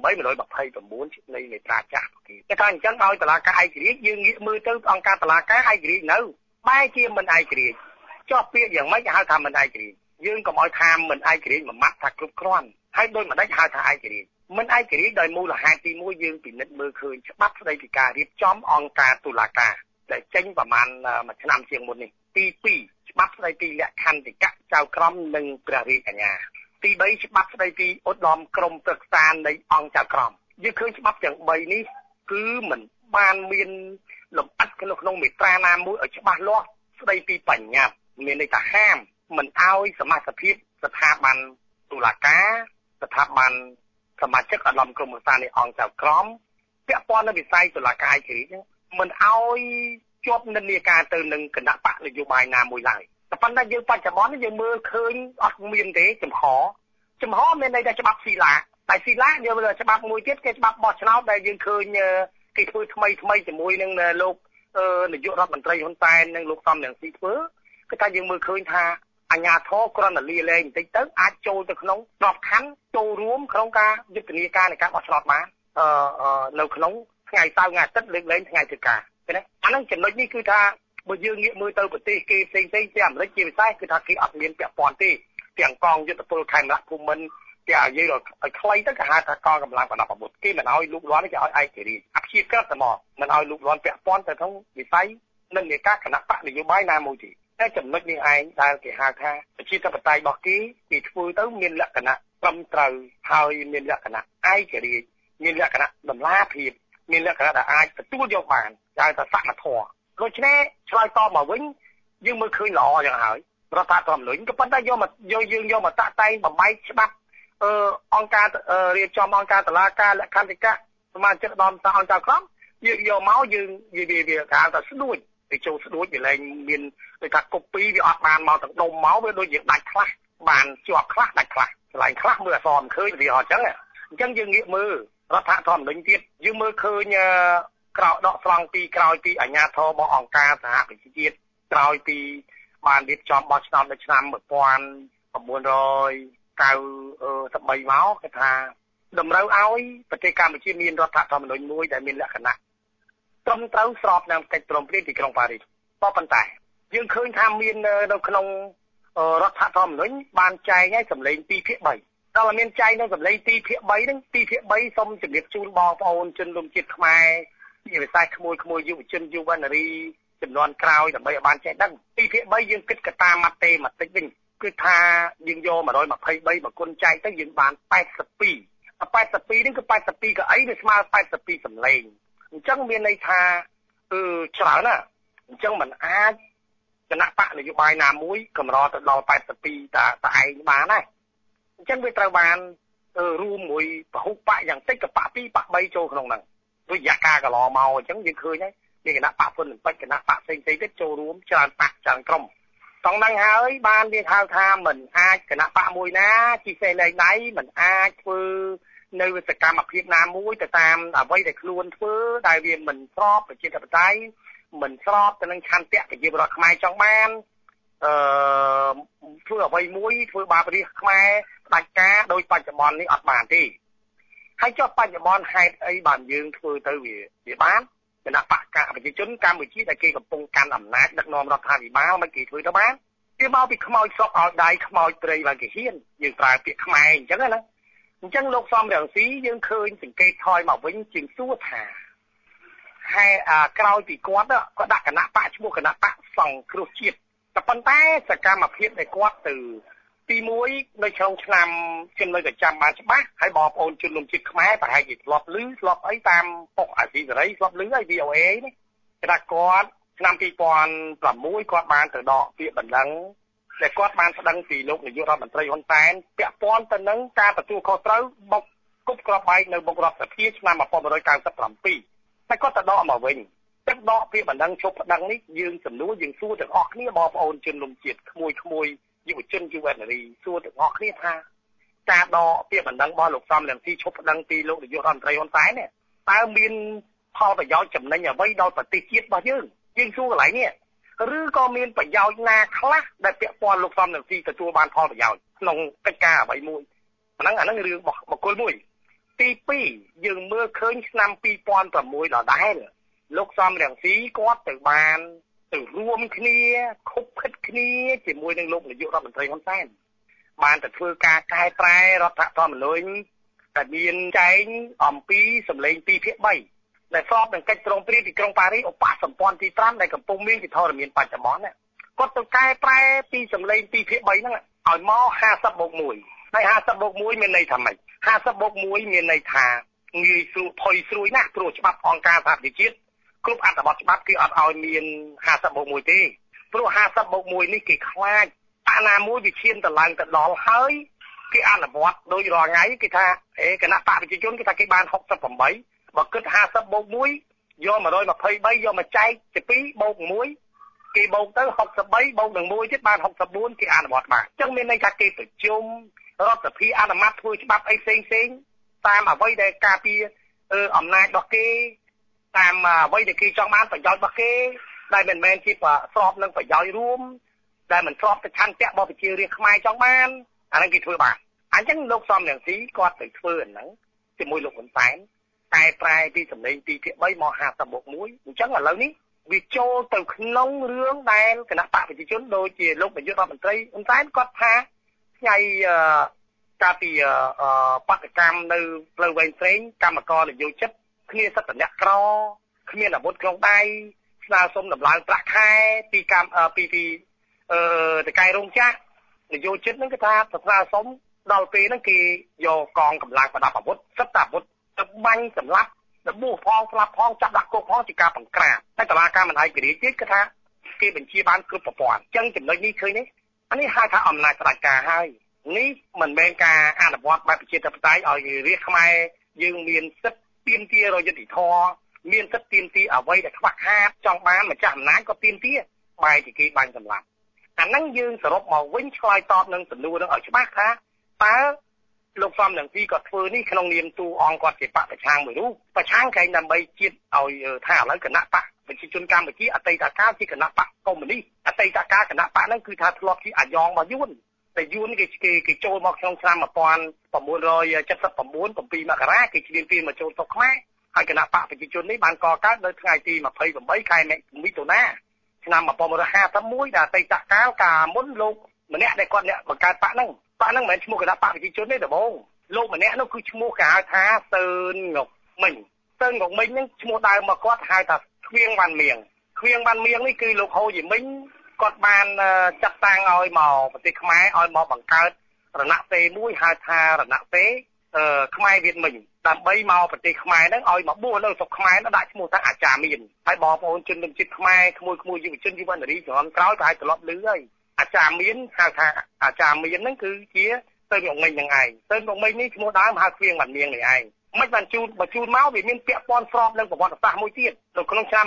129នៃមាត្រាចាស់គេថាអញ្ចឹងឲ្យតុលាការឯករាជ្យយើងងាកមើលទៅអង្គការតុលាការឯករាជ្យនៅបែរជាមិនឯករាជ្យចោះពាក្យយ៉ាងម៉េចហៅថាមិនឯករាជ្យយើងកុំឲ្យថាមិនឯករាជ្យមួយម៉ាត់ថាគ្រប់គ្រាន់ហើយដោយមិនដេចហៅថាឯករាជ្យមិនឯករាជ្យដោយមូលហេតុទី1យើងពិនិត្យមើលឃើញច្បាប់ស្តីពីការរៀបចំអង្គការតុលាការដែលចេញប្រមាណមួយឆ្នាំជាងមុននេះទី2ច្បាប់ស្តីពីលក្ខន្តិកៈចៅក្រមនិងព្រះរាជអាជ្ញាទី3ច្បាប់ស្តីពីឧត្តមក្រុមប្រឹក្សានៃអង្គចៅក្រមយើងឃើញច្បាប់ទាំង3នេះគឺមិនបានមានលម្អិតក្នុងមាត្រាណាមួយឲ្យច្បាស់លាស់ស្តីពីបញ្ញត្តិមានន័យថាហាមមិនឲ្យសមាជិកភាពស្ថាប័នតុលាការស្ថាប័នសមាជិកឧត្តមក្រុមប្រឹក្សានៃអង្គចៅក្រមពាក់ព័ន្ធនឹងវិស័យតុលាការឯករាជ្យហ្នឹងមិនឲ្យជាប់និន្នាការទៅនឹងគណៈបកនយោបាយណាមួយឡើយតែប៉ុន្តែយើងបច្ចុប្បន្នយើងមើលឃើញអត់មានទេចំហមានន័យថាច្បាប់ស៊ីឡាតែស៊ីឡាយើងមើលច្បាប់មួយទៀតគេច្បាប់បោះឆ្នោតដែលយើងឃើញគេធ្វើថ្មីជាមួយនឹងលោកនាយករដ្ឋមន្ត្រីហ៊ុនសែននិងលោកសំរងស៊ីធ្វើគឺថាយើងមើលឃើញថាអាជ្ញាធរគ្រាន់តែលាលែងបន្តិចទៅអាចចូលទៅក្នុងក្របខ័ណ្ឌចូលរួមក្នុងការយុទ្ធនាការនៃការបោះឆ្នោតបាននៅក្នុងថ្ងៃសៅរ៍ថ្ងៃអាទិត្យលើកលែងថ្ងៃធ្វើការឃើញទេអាហ្នឹងចំណុចនេះគឺថាបើយើងងាកមើលទៅប្រទេសគេផ្សេងជាអាមេរិកជាពិសេសគឺថាគេអត់មានពាក់ព័ន្ធទេទាំងកងយុទ្ធពលខេមរៈភូមិន្ទគេឲ្យយើងឲ្យខ្លីទៅគេហៅថាកងកម្លាំងបណ្ដាប់អាវុធគេមិនឲ្យលូកលាន់គេឲ្យឯករាជ្យអព្យាក្រឹតតែមកមិនឲ្យលូកលាន់ពាក់ព័ន្ធទៅក្នុងវិស័យនិន្នាការគណៈបកនយោបាយណាមួយទេតែចំណុចនេះឯងដែលគេហៅថាប្រជាធិបតេយ្យរបស់គេធ្វើទៅមានលក្ខណៈត្រឹមត្រូវហើយមានលក្ខណៈឯករាជ្យមានលក្ខណៈតម្លាភាពមានលក្ខណៈដែលអាចទទួលយកបានហៅថាសមធម៌ដូច្នេះឆ្លើយតបមកវិញយើងមើលឃើញល្អយ៉ាងហើយរដ្ឋធម្មនុញ្ញក៏ប៉ុន្តែយើងយកមកតាក់តែងបំបែកច្បាប់អង្គការរៀបចំអង្គការតុលាការលក្ខន្តិកៈសមាជិកឧត្តមសាអង្គចៅក្រមយើងយកមកយើងវាគេហៅថាស្ដួចទៅចូលស្ដួចវាលែងមានដូចថា copy វាអត់បានមកទាំងដុំមកវាដូចជាដាច់ខ្លះបានជាប់ខ្លះដាច់ខ្លះកន្លែងខ្លះមើលអសមិនឃើញវាអត់អញ្ចឹងយើងងាកមើលរដ្ឋធម្មនុញ្ញទៀតយើងមើលឃើញក្រោយដកស្រង់ក្រោយពីអាជ្ញាធររបស់អង្គការសហប្រជាជាតិក្រោយពីបានរៀបចំបោះឆ្នោតនៅឆ្នាំ1993មកគេថាតម្រូវឲ្យប្រទេសកម្ពុជាមានរដ្ឋធម្មនុញ្ញមួយដែលមានលក្ខណៈត្រឹមត្រូវស្របនឹងកិច្ចព្រមព្រៀងទីក្រុងប៉ារីសប៉ុន្តែយើងឃើញថាមាននៅក្នុងរដ្ឋធម្មនុញ្ញបានចែងឲ្យសម្លេង2ភាគ3ដល់មានចែងនៅសម្លេង2ភាគ3ហ្នឹង2ភាគ3សូមជម្រាបជូនបងប្អូនជនរួមជាតិខ្មែរជាពិសេសក្មួយយុវជនយុវនារីចំនួនក្រោយដើម្បីឲ្យបានចេះដឹង2ភាគ3យើងគិតកតាម៉ាតេម៉ាទិកវិញគឺថាយើងយក123មកគុណចែកទៅយើងបាន82ហ្នឹងគឺ82កៅអីវាស្មើ82សម្លេងអញ្ចឹងមានន័យថាច្រើនណាអញ្ចឹងមិនអាចគណៈបកនយោបាយណាមួយកម្រទៅដល់82តែឯងបានដែរអញ្ចឹងវាត្រូវបានរួមមួយពហុបកយ៉ាងតិចក៏បក2បក3ចូលក្នុងហ្នឹងដូចរយៈកាលកន្លងមកអញ្ចឹងយើងឃើញហើយមានគណៈបកហ៊ុនពេចគណៈបកផ្សេងៗទៀតចូលរួមច្រើនបកច្រើនក្រុមតង់ហ្នឹងហើយបានវាហៅថាមិនអាចគណៈបកមួយណាជីសេលែងដៃមិនអាចធ្វើនៅសកម្មភាពណាមួយទៅតាមអ្វីដែលខ្លួនធ្វើដែលវាមិនស្របប្រជាធិបតេយ្យមិនស្របទៅនឹងឆន្ទៈប្រជាពលរដ្ឋខ្មែរចង់បានធ្វើអ្វីមួយធ្វើបាបរាជខ្មែរផ្ដាច់ការដោយបច្ចុប្បន្ននេះអត់បានទេហើយចុះបច្ចុប្បន្នហេតុអីបានយើងធ្វើទៅវាបានគណៈបកប្រជាជនកម្ពុជាដែលគេកំពុងកាន់អំណាចដឹកនាំរដ្ឋាភិបាលមិនគេធ្វើទៅបានវាមកពីខ្មោចស្រុកឲ្យដៃខ្មោចព្រៃបានគេហ៊ានយើងប្រើពាក្យខ្មែរអញ្ចឹងណាអញ្ចឹងលោកសំរងស៊ីយើងឃើញសង្កេតថយមកវិញជាងសួរថាហើយក្រោយពីគាត់ក៏ដាក់គណៈបកឈ្មោះគណៈបកសង្គ្រោះជាតិតែប៉ុន្តែសកម្មភាពដែលគាត់ទៅទី1នៅក្នុងឆ្នាំខ្ញុំនៅតែចាំបានច្បាស់ហើយបងប្អូនជនរួមជាតិខ្មែរប្រហែលជាធ្លាប់ឮធ្លាប់អីតាមប៉ុកអាស៊ីសេរីធ្លាប់ឮហើយ VOA នេះគេថាគាត់ឆ្នាំ2006គាត់បានទៅដកពាក្យបណ្ដឹងដែលគាត់បានប្តឹងពីលោកនាយករដ្ឋមន្ត្រីហ៊ុនសែនពាក់ព័ន្ធទៅនឹងការទទួលខុសត្រូវបុកគប់ក្របបែកនៅមុខរដ្ឋសភាឆ្នាំ1997តែគាត់ទៅដកមកវិញទឹកដកពាក្យបណ្ដឹងជប់ប្តឹងនេះយើងសំណួរយើងសួរទាំងអស់គ្នាបងប្អូនជនរួមជាតិក្មួយយុវជនយុវនារីសួរទាំងអស់គ្នាថាការដកពាក្យបណ្ដឹងរបស់លោកសំរងស៊ីឈប់ប្តឹងពីលោកនាយករដ្ឋមន្ត្រីហ៊ុនសែននេះតើមានផលប្រយោជន៍ចំណេញអ្វីដល់ប្រទេសជាតិរបស់យើងសួរកន្លែងនេះឬក៏មានប្រយោជន៍ណាខ្លះដែលពាក់ព័ន្ធលោកសំរងស៊ីទទួលបានផលប្រយោជន៍ក្នុងកិច្ចការអ្វីមួយអាហ្នឹងរឿងរបស់បុគ្គលមួយទី2យើងមើលឃើញឆ្នាំ2006ដដែលលោកសំរងស៊ីគាត់ទៅបានទៅរួមគ្នាខុបខិតគ្នាជាមួយនឹងលោកនាយករដ្ឋមន្ត្រីហ៊ុនសែនបានទៅធ្វើការកែប្រែរដ្ឋធម្មនុញ្ញដែលមានចែងអំពីសម្លេង2/3ដែលស្របនឹងកិច្ចព្រមព្រៀងទីក្រុងប៉ារីសឧបសម្ព័ន្ធទី5ដែលកំពុងមានជាធរមានបច្ចុប្បន្នគាត់ទៅកែប្រែពីសម្លេង2/3ហ្នឹងឲ្យមក50/1ហើយ50/1មានន័យថាម៉េច50/1មានន័យថាងាយស្រួលផុយស្រួយណាស់ព្រោះច្បាប់អង្គការសហប្រជាជាតិគ្រប់អត្ថបទច្បាប់គេអត់ឲ្យមាន50/1ទេព្រោះ50/1នេះគេខ្លាចអាណាមួយវាឈានទៅឡើងទៅដល់ហើយគេអនុវត្តដោយរាល់ថ្ងៃគេថាគណៈបកប្រជាជនគេថាគេបាន68បើគិត50/1យក123យកមកចែកជា2បូក1គេបូកទៅ63បូកនឹង1ទៀតបាន64គេអនុវត្តបានអញ្ចឹងមានន័យថាគេប្រជុំរដ្ឋសភាអនុម័តធ្វើច្បាប់អីផ្សេងតាមអ្វីដែលការពារអំណាចរបស់គេតាមអ្វីដែលគេចង់បានប្រយោជន៍របស់គេដែលមិនមែនជាស្របនឹងប្រយោជន៍រួមដែលមិនស្របទៅឆន្ទៈរបស់ប្រជារាស្ត្រខ្មែរចង់បានអាហ្នឹងគេធ្វើបានអញ្ចឹងលោកសំរងស៊ីគាត់ទៅធ្វើអាហ្នឹងជាមួយលោកហ៊ុនសែនតែប្រែពីសម្លេង2/3មក50/1អញ្ចឹងឥឡូវនេះវាចូលទៅក្នុងរឿងដែលគណៈបកប្រជាជនដូចជាលោកនាយករដ្ឋមន្ត្រីហ៊ុនសែនគាត់ថាថ្ងៃកាលពីបដកម្មនៅផ្លូវវែងស្រេងកម្មករនយោជិតគ្នាសិទ្ធិអ្នកក្រគ្មានអាវុធក្នុងដៃស្នើសុំដំឡើងប្រាក់ខែពីតកែរោងចក្រនយោជិតហ្នឹងគេថាស្នើសុំដល់ពេលហ្នឹងគេយកកងកម្លាំងប្រដាប់អាវុធសិទ្ធិអាវុធទៅបាញ់សម្លាប់ទៅបួសផងស្លាប់ផងចាប់ដាក់គុកផងជាការបង្ក្រាបតែតុលាការមិនឯករាជ្យទៀតគេថាគេបញ្ជាបានគ្រប់ប្រព័ន្ធអញ្ចឹងចំណុចនេះឃើញនេះអានេះហៅថាអំណាចផ្ដាច់ការហើយនេះមិនមែនការអនុវត្តបែបប្រជាធិបតេយ្យឲ្យរាជខ្មែរយើងមានសិទ្ធិទាមទាររយុត្តិធម៌មានសិទ្ធិទាមទារអ្វីដែលខ្វះខាតចង់បានម្ចាស់អំណាចក៏ទាមទារបែរជាគេបាញ់សម្លាប់អាហ្នឹងយើងសរុបមកវិញឆ្លើយតបនឹងសំណួរនឹងឲ្យច្បាស់ថាតើលោកសំរងស៊ីគាត់ធ្វើនេះក្នុងនាមតួអង្គគាត់ជាបកប្រឆាំងមួយរូបប្រឆាំងក្រែងដើម្បីជាតិឲ្យថាឥឡូវគណៈបកប្រជាជនកម្ពុជាអតីតកាលជាគណៈបកកុម្មុយនីសអតីតកាលគណៈបកហ្នឹងគឺថាធ្លាប់ជាអាយ៉ងរបស់យួនតែយួនគេចូលមកក្នុងឆ្នាំ1979 7មករាគេឈ្លានពានមកចូលស្រុកខ្មែរហើយគណៈបកប្រជាជននេះបានកកើតនៅថ្ងៃទី28ខែមិថុនាឆ្នាំ1951ដែលអតីតកាលកាលមុនលោកម្នាក់ដែលគាត់អ្នកបង្កើតបកហ្នឹងមិនមែនឈ្មោះគណៈបកប្រជាជនទេដំបូងលោកម្នាក់នោះគឺឈ្មោះគេហៅថាសឿនងុកមិញហ្នឹងឈ្មោះដើមមកគាត់ហៅថាខ្វៀងវ៉ាន់មៀងនេះគឺលោកហូជីមិញគាត់បានចាត់តាំងឲ្យមកប្រទេសខ្មែរឲ្យមកបង្កើតរណសេរីមួយហៅថារណសេរីខ្មែរវៀតមិញដើម្បីមកប្រទេសខ្មែរហ្នឹងឲ្យមកបួសនៅស្រុកខ្មែរនោះដាក់ឈ្មោះថាអាចារ្យមានហើយបងប្អូនជនជាតិខ្មែរក្មួយយុវជនយុវនារីជំនាន់ក្រោយប្រហែលត្រឡប់លឺហើយអាចារ្យមានហៅថាអាចារ្យមានហ្នឹងគឺជាទៅមកមិញហ្នឹងឯងទៅមកមិញនេះឈ្មោះដើមហៅគ្រៀងបាននាងនេះឯងមិនបានជូនមកវាមានពាក់ព័ន្ធស្របនឹងប្រវត្តិសាស្ត្រមួយទៀតនៅក្នុងឆ្នាំ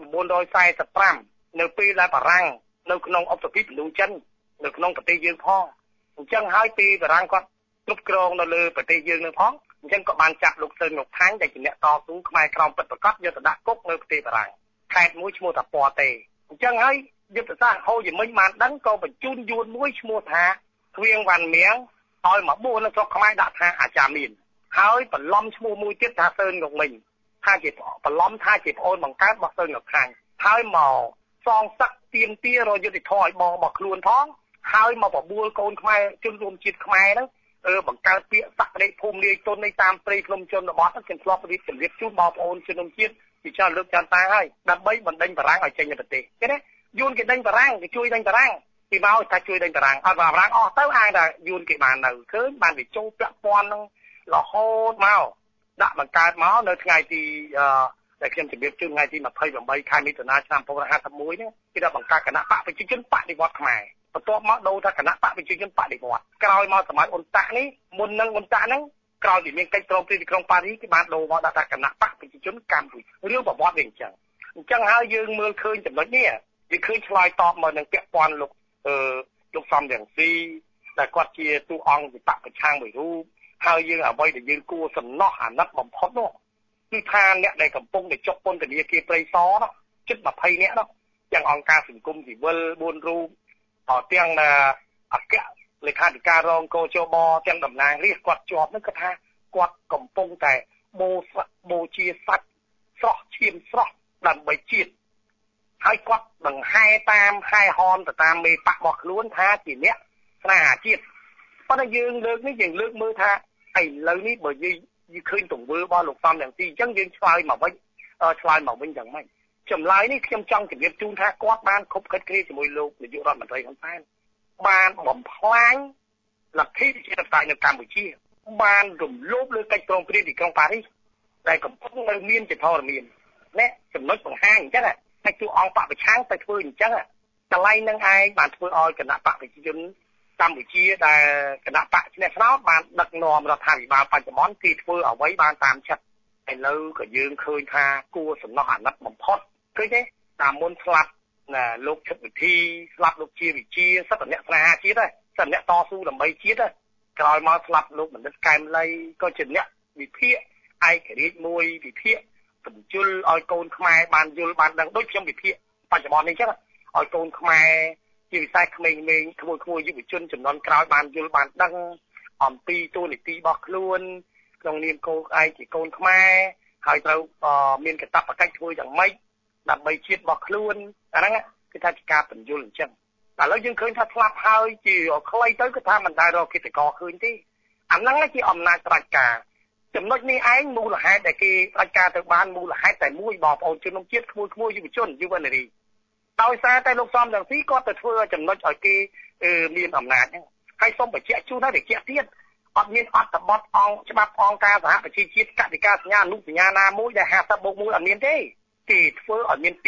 1945នៅពេលដែលបារាំងនៅក្នុងអបសពិពលូចិននៅក្នុងប្រទេសយើងផងអញ្ចឹងហើយពេលបារាំងគាត់គ្រប់គ្រងនៅលើប្រទេសយើងនឹងផងអញ្ចឹងក៏បានចាប់លោកសឿនលោកថាញ់ដែលជាអ្នកតស៊ូខ្មែរក្រមពិតប្រាកដយកទៅដាក់គុកនៅប្រទេសបារាំងខេត្តមួយឈ្មោះថាពតេអញ្ចឹងហើយយុទ្ធសាស្ត្រហូយមិញបានដឹងក៏បញ្ជូនយួនមួយឈ្មោះថាគ្រៀងវ៉ាន់មៀងឲ្យមកបួសនៅស្រុកខ្មែរដាក់ថាអាចារ្យមានហើយបន្លំឈ្មោះមួយទៀតថាសឿនលោកមិញថាជាបន្លំថាជាប្អូនបង្កើតរបស់សឿនលោកថាញ់ហើយមកសងសឹកទៀមទារយុទ្ធធរឲ្យបងរបស់ខ្លួនផងហើយមកបបួលកូនខ្មែរជនរួមជាតិខ្មែរហ្នឹងបង្កើតពាក្យសក្តិភូមិលាយទុននៃតាមព្រៃភ្នំជនបទហ្នឹងខ្ញុំធ្លាប់រៀបជម្រាបជូនបងប្អូនជនរួមជាតិពីច្រើនលើកចាន់តាហើយដើម្បីបណ្ដេញបារាំងឲ្យចេញពីប្រទេសឃើញទេយួនគេដេញបារាំងគេជួយដេញបារាំងគេមកថាជួយដេញបារាំងអត់បារាំងអស់ទៅអាងថាយួនគេបាននៅឃើញបានវាចូលពាក់ព័ន្ធនឹងរហូតមកដាក់បង្កើតមកនៅថ្ងៃទីដែលខ្ញុំជម្រាបជូនថ្ងៃទី28ខែមិថុនាឆ្នាំ1951នេះគេđãបង្កើតគណៈបកប្រជាជនបដិវត្តន៍ខ្មែរបន្ទាប់មកដូរថាគណៈបកប្រជាជនបដិវត្តន៍ក្រោយមកសម័យអ៊ុនតាក់នេះមុននឹងអ៊ុនតាក់ហ្នឹងក្រោយពីមានកិច្ចព្រមព្រៀងទីក្រុងប៉ារីសគេបានដូរមកដាក់ថាគណៈបកប្រជាជនកម្ពុជារឿងប្រវត្តិវាអញ្ចឹងហើយយើងមើលឃើញចំណុចនេះវាឃើញឆ្លើយតបមកនឹងពាក់ព័ន្ធលោកសំរងស៊ីដែលគាត់ជាតួអង្គវិបកប្រឆាំងមួយរូបហើយយើងអ្វីដែលយើងគួរសំណោះអាណិតបំផុតនោះគឺថាអ្នកដែលកំពុងតែចុះពន្ធនាគារព្រៃសរនោះជិត20នាក់នោះទាំងអង្គការសង្គមស៊ីវិល4រូបទាំងអគ្គលេខាធិការរងកោជបទាំងតំណាងរាស្ត្រគាត់ជាប់នោះគាត់ថាគាត់កំពុងតែបូជាសត្វស្រស់ឈាមស្រស់ដើម្បីជាតិហើយគាត់បង្ហែតាមហែហនទៅតាមមេបករបស់ខ្លួនថាជាអ្នកស្នេហាជាតិប៉ុន្តែយើងលើកនេះយើងលើកមើលថាឥឡូវនេះបើយើងឃើញទង្វើរបស់លោកសំរងស៊ីអញ្ចឹងយើងឆ្លើយមកវិញយ៉ាងម៉េចចម្លើយនេះខ្ញុំចង់ជម្រាបជូនថាគាត់បានខົບខិតគ្នាជាមួយលោកនាយករដ្ឋមន្ត្រីហ៊ុនសែនបានបំផ្លាញលទ្ធិប្រជាធិបតេយ្យនៅកម្ពុជាបានរំលោភលើកិច្ចព្រមព្រៀងទីក្រុងប៉ារីសដែលកំពុងនៅមានជាធរមានណាចំណុចបង្ហាញអញ្ចឹងតែជួអង្គបកប្រឆាំងទៅធ្វើអញ្ចឹងកន្លែងនឹងឯងបានធ្វើឲ្យគណៈបកប្រជាជនកម្ពុជាដែលគណៈបកឈ្នះឆ្នោតបានដឹកនាំរដ្ឋាភិបាលបច្ចុប្បន្នគេធ្វើអ្វីបានតាមចិត្តឥឡូវក៏យើងឃើញថាគួរសំណោះអាណិតបំផុតឃើញទេតាមមុនស្លាប់លោកឈុតវិធីស្លាប់លោកជាវិជាសិទ្ធិអ្នកស្នេហាជាតិហើយសិទ្ធិអ្នកតស៊ូដើម្បីជាតិហើយក្រោយមកស្លាប់លោកបណ្ឌិតកែមលីក៏ជាអ្នកវិភាគឯករាជ្យមួយវិភាគបញ្ជុលឲ្យកូនខ្មែរបានយល់បានដឹងដូចខ្ញុំវិភាគបច្ចុប្បន្ននេះអញ្ចឹងឲ្យកូនខ្មែរជាពិសេសក្មេងៗក្មួយយុវជនចំនួនក្រោយបានយល់បានដឹងអំពីទូនីតិរបស់ខ្លួនក្នុងនាមកូនឯងជាកូនខ្មែរហើយត្រូវមានកាតព្វកិច្ចធ្វើយ៉ាងម៉េចដើម្បីជាតិរបស់ខ្លួនអាហ្នឹងគឺថាជាការបញ្យល់អញ្ចឹងឥឡូវយើងឃើញថាស្លាប់ហើយជាខ្លីទៅគឺថាមិនដែលរកកិច្ចការឃើញទេអាហ្នឹងជាអំណាចផ្ដាច់ការចំណុចនេះឯងមូលហេតុដែលគេផ្ដាច់ការទៅបានមូលហេតុតែមួយបងប្អូនជនរួមជាតិក្មួយយុវជនយុវនារីដោយសារតែលោកសំរងស៊ីគាត់ទៅធ្វើចំណុចឲ្យគេមានអំណាចហ្នឹងហើយសូមបញ្ជាក់ជូនឲ្យបញ្ជាក់ទៀតអត់មានអត្ថបទអង្គច្បាប់អង្គការសហប្រជាជាតិកតិកាសញ្ញាអនុសញ្ញាណាមួយដែល50+1អត់មានទេគេធ្វើឲ្យមាន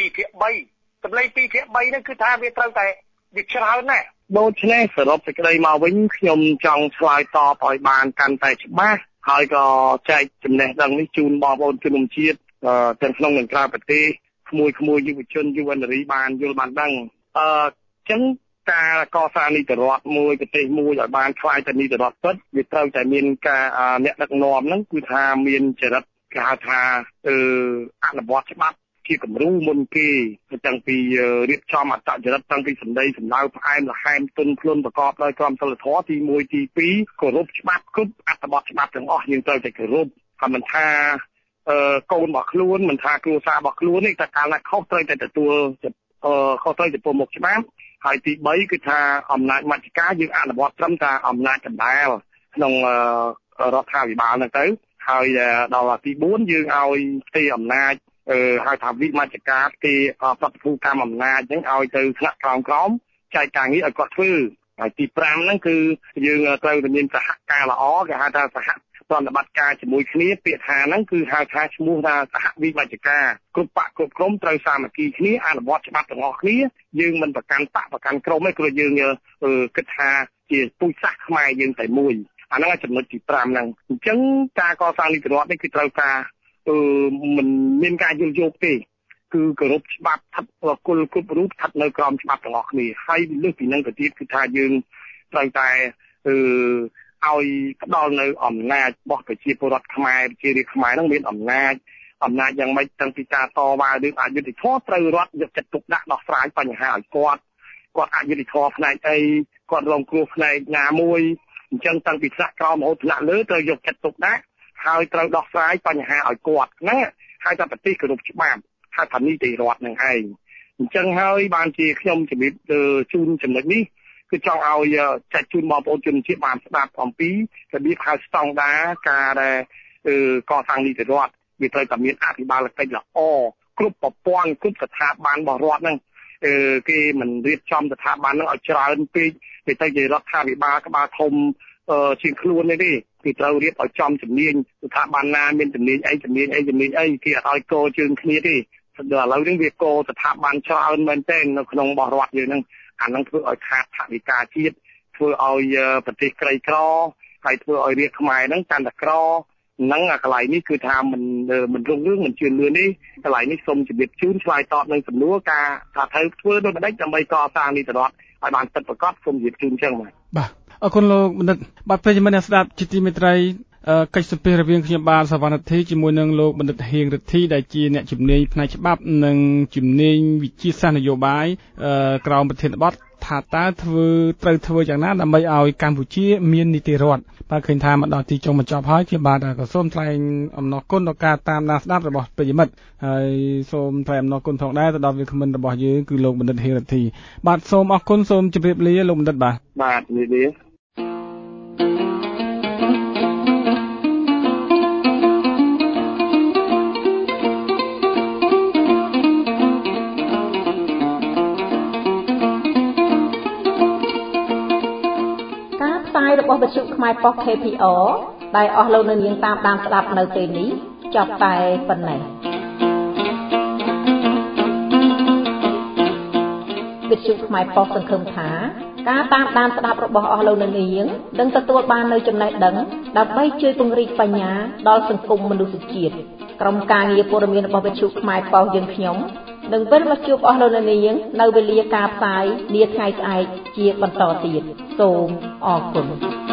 2/3សម្លេង2/3ហ្នឹងគឺថាវាត្រូវតែវាច្រើនណាស់ដូច្នេះសរុបសេចក្តីមកវិញខ្ញុំចង់ឆ្លើយតបឲ្យបានកាន់តែច្បាស់ហើយក៏ចែកចំណេះដឹងនេះជូនបងប្អូនជនរួមជាតិទាំងក្នុងនិងក្រៅប្រទេសក្មួយយុវជនយុវនារីបានយល់បានដឹងអញ្ចឹងការកសាងនីតិរដ្ឋមួយប្រទេសមួយឲ្យបានខ្លាយទៅនីតិរដ្ឋពិតវាត្រូវតែមានការអ្នកដឹកនាំហ្នឹងគឺថាមានចរិតគេហៅថាអនុវត្តច្បាប់ជាគំរូមុនគេតាំងពីរៀបចំអត្តចរិតតាំងពីសម្ដីសម្ដៅផ្អែមល្ហែមទន់ភ្លន់ប្រកបដោយក្រមសីលធម៌ទី1ទី2គោរពច្បាប់គ្រប់អត្ថបទច្បាប់ទាំងអស់យើងត្រូវតែគោរពហើយមិនថាកូនរបស់ខ្លួនមិនថាគ្រួសាររបស់ខ្លួននេះតែកាលណាខុសត្រូវតែទទួលខុសត្រូវចំពោះមុខច្បាប់ហើយទី3គឺថាអំណាចមជ្ឈការយើងអនុវត្តត្រឹមតែអំណាចកណ្ដាលក្នុងរដ្ឋាភិបាលហ្នឹងទៅហើយដល់ទី4យើងឲ្យផ្ទេរអំណាចហៅថាវិមជ្ឈការផ្ទេរប្រតិភូកម្មអំណាចហ្នឹងឲ្យទៅថ្នាក់ក្រោមចែកការងារឲ្យគាត់ធ្វើហើយទី5ហ្នឹងគឺយើងត្រូវតែមានសហការល្អគេហៅថាសហប្រតិបត្តិការជាមួយគ្នាពាក្យថាហ្នឹងគឺហៅថាឈ្មោះថាសហវិវច្ចការគ្រប់បកគ្រប់ក្រុមត្រូវសាមគ្គីគ្នាអនុវត្តច្បាប់ទាំងអស់គ្នាយើងមិនប្រកាន់បកប្រកាន់ក្រុមទេព្រោះយើងគិតថាជាពូជសាសន៍ខ្មែរយើងតែមួយអាហ្នឹងចំណុចទី5ហ្នឹងអញ្ចឹងការកសាងនីតិរដ្ឋនេះគឺត្រូវការមិនមានការយល់យោគទេគឺគោរពច្បាប់គុលគ្រប់រូបស្ថិតនៅក្រោមច្បាប់ទាំងអស់គ្នាហើយលើសពីហ្នឹងទៅទៀតគឺថាយើងត្រូវតែឲ្យផ្ដល់នៅអំណាចរបស់ប្រជាពលរដ្ឋខ្មែរប្រជារាស្ត្រខ្មែរហ្នឹងមានអំណាចយ៉ាងម៉េចតាំងពីការតវ៉ារឿងអយុត្តិធម៌ត្រូវរដ្ឋយកចិត្តទុកដាក់ដោះស្រាយបញ្ហាឲ្យគាត់អយុត្តិធម៌ផ្នែកអីគាត់រងគ្រោះផ្នែកណាមួយអញ្ចឹងតាំងពីថ្នាក់ក្រោមរហូតថ្នាក់លើត្រូវយកចិត្តទុកដាក់ហើយត្រូវដោះស្រាយបញ្ហាឲ្យគាត់ហ្នឹងហើយតែប្រទេសគោរពច្បាប់ហៅថានីតិរដ្ឋនឹងឯងអញ្ចឹងហើយបានជាខ្ញុំជំរាបជូនចំណុចនេះគឺចង់ឲ្យចាត់ជូនបងប្អូនជនជាតិបានស្ដាប់អំពីរបៀបហៅស្តង់ដារការដែលកសាងនីតិរដ្ឋវាត្រូវតែមានអភិបាលកិច្ចល្អគ្រប់ប្រព័ន្ធគ្រប់ស្ថាប័នរបស់រដ្ឋហ្នឹងគេមិនរៀបចំស្ថាប័នហ្នឹងឲ្យច្រើនពេកទៅជារដ្ឋាភិបាលក្បាលធំជាងខ្លួនទេគេត្រូវរៀបឲ្យចំជំនាញស្ថាប័នណាមានជំនាញអីគេអត់ឲ្យកោជើងគ្នាទេដល់ឥឡូវនេះវាកោស្ថាប័នច្រើនមែនទែននៅក្នុងរបស់រដ្ឋយើងហ្នឹងអាហ្នឹងធ្វើឲ្យខាតថវិកាជាតិធ្វើឲ្យប្រទេសក្រីក្រហើយធ្វើឲ្យរាជខ្មែរហ្នឹងកាន់តែក្រហ្នឹងអាកន្លែងនេះគឺថាមិនរុងរឿងមិនជឿនលឿនទេកន្លែងនេះសូមជម្រាបជូនឆ្លើយតបនឹងសំណួរការថាត្រូវធ្វើដូចម្ដេចដើម្បីកសាងនីតិរដ្ឋឲ្យបានពិតប្រាកដសូមជម្រាបជូនអញ្ចឹងបាទអរគុណលោកបណ្ឌិតបាទប្រិយមិត្តអ្នកស្ដាប់ជាទីមេត្រីកិច្ចសម្ភាសន៍រវាងខ្ញុំបាទសវណ្ណធីជាមួយនឹងលោកបណ្ឌិតហៀងរិទ្ធីដែលជាអ្នកជំនាញផ្នែកច្បាប់និងជំនាញវិទ្យាសាស្ត្រនយោបាយក្រោមប្រធានបទថាតើត្រូវធ្វើយ៉ាងណាដើម្បីឲ្យកម្ពុជាមាននីតិរដ្ឋបាទឃើញថាមកដល់ទីចុងបញ្ចប់ហើយខ្ញុំបាទក៏សូមថ្លែងអំណរគុណដល់ការតាមដានស្ដាប់របស់ប្រិយមិត្តហើយសូមថ្លែងអំណរគុណផងដែរទៅដល់វាគ្មិនរបស់យើងគឺលោកបណ្ឌិតហៀងរិទ្ធីបាទសូមអរគុណសូមជម្រាបលាលោកបណ្ឌិតបាទជម្រាបលារបស់វិទ្យុខ្មែរប៉ុស KPR ដែលអស់លោកនៅនាងតាមដានស្ដាប់នៅពេលនេះចប់តែប៉ុណ្ណេះវិទ្យុខ្មែរប៉ុសសង្ឃឹមថាការតាមដានស្ដាប់របស់អស់លោកនៅនាងនឹងទទួលបាននូវចំណេះដឹងដើម្បីជួយពង្រីកបញ្ញាដល់សង្គមមនុស្សជាតិក្រុមការងារព័ត៌មានរបស់វិទ្យុខ្មែរប៉ុសយើងខ្ញុំនឹងវិលមកជួបអស់លោកនៅនាងនៅវេលាការផ្សាយនាថ្ងៃស្អែកជាបន្តទៀតសូមអរគុណ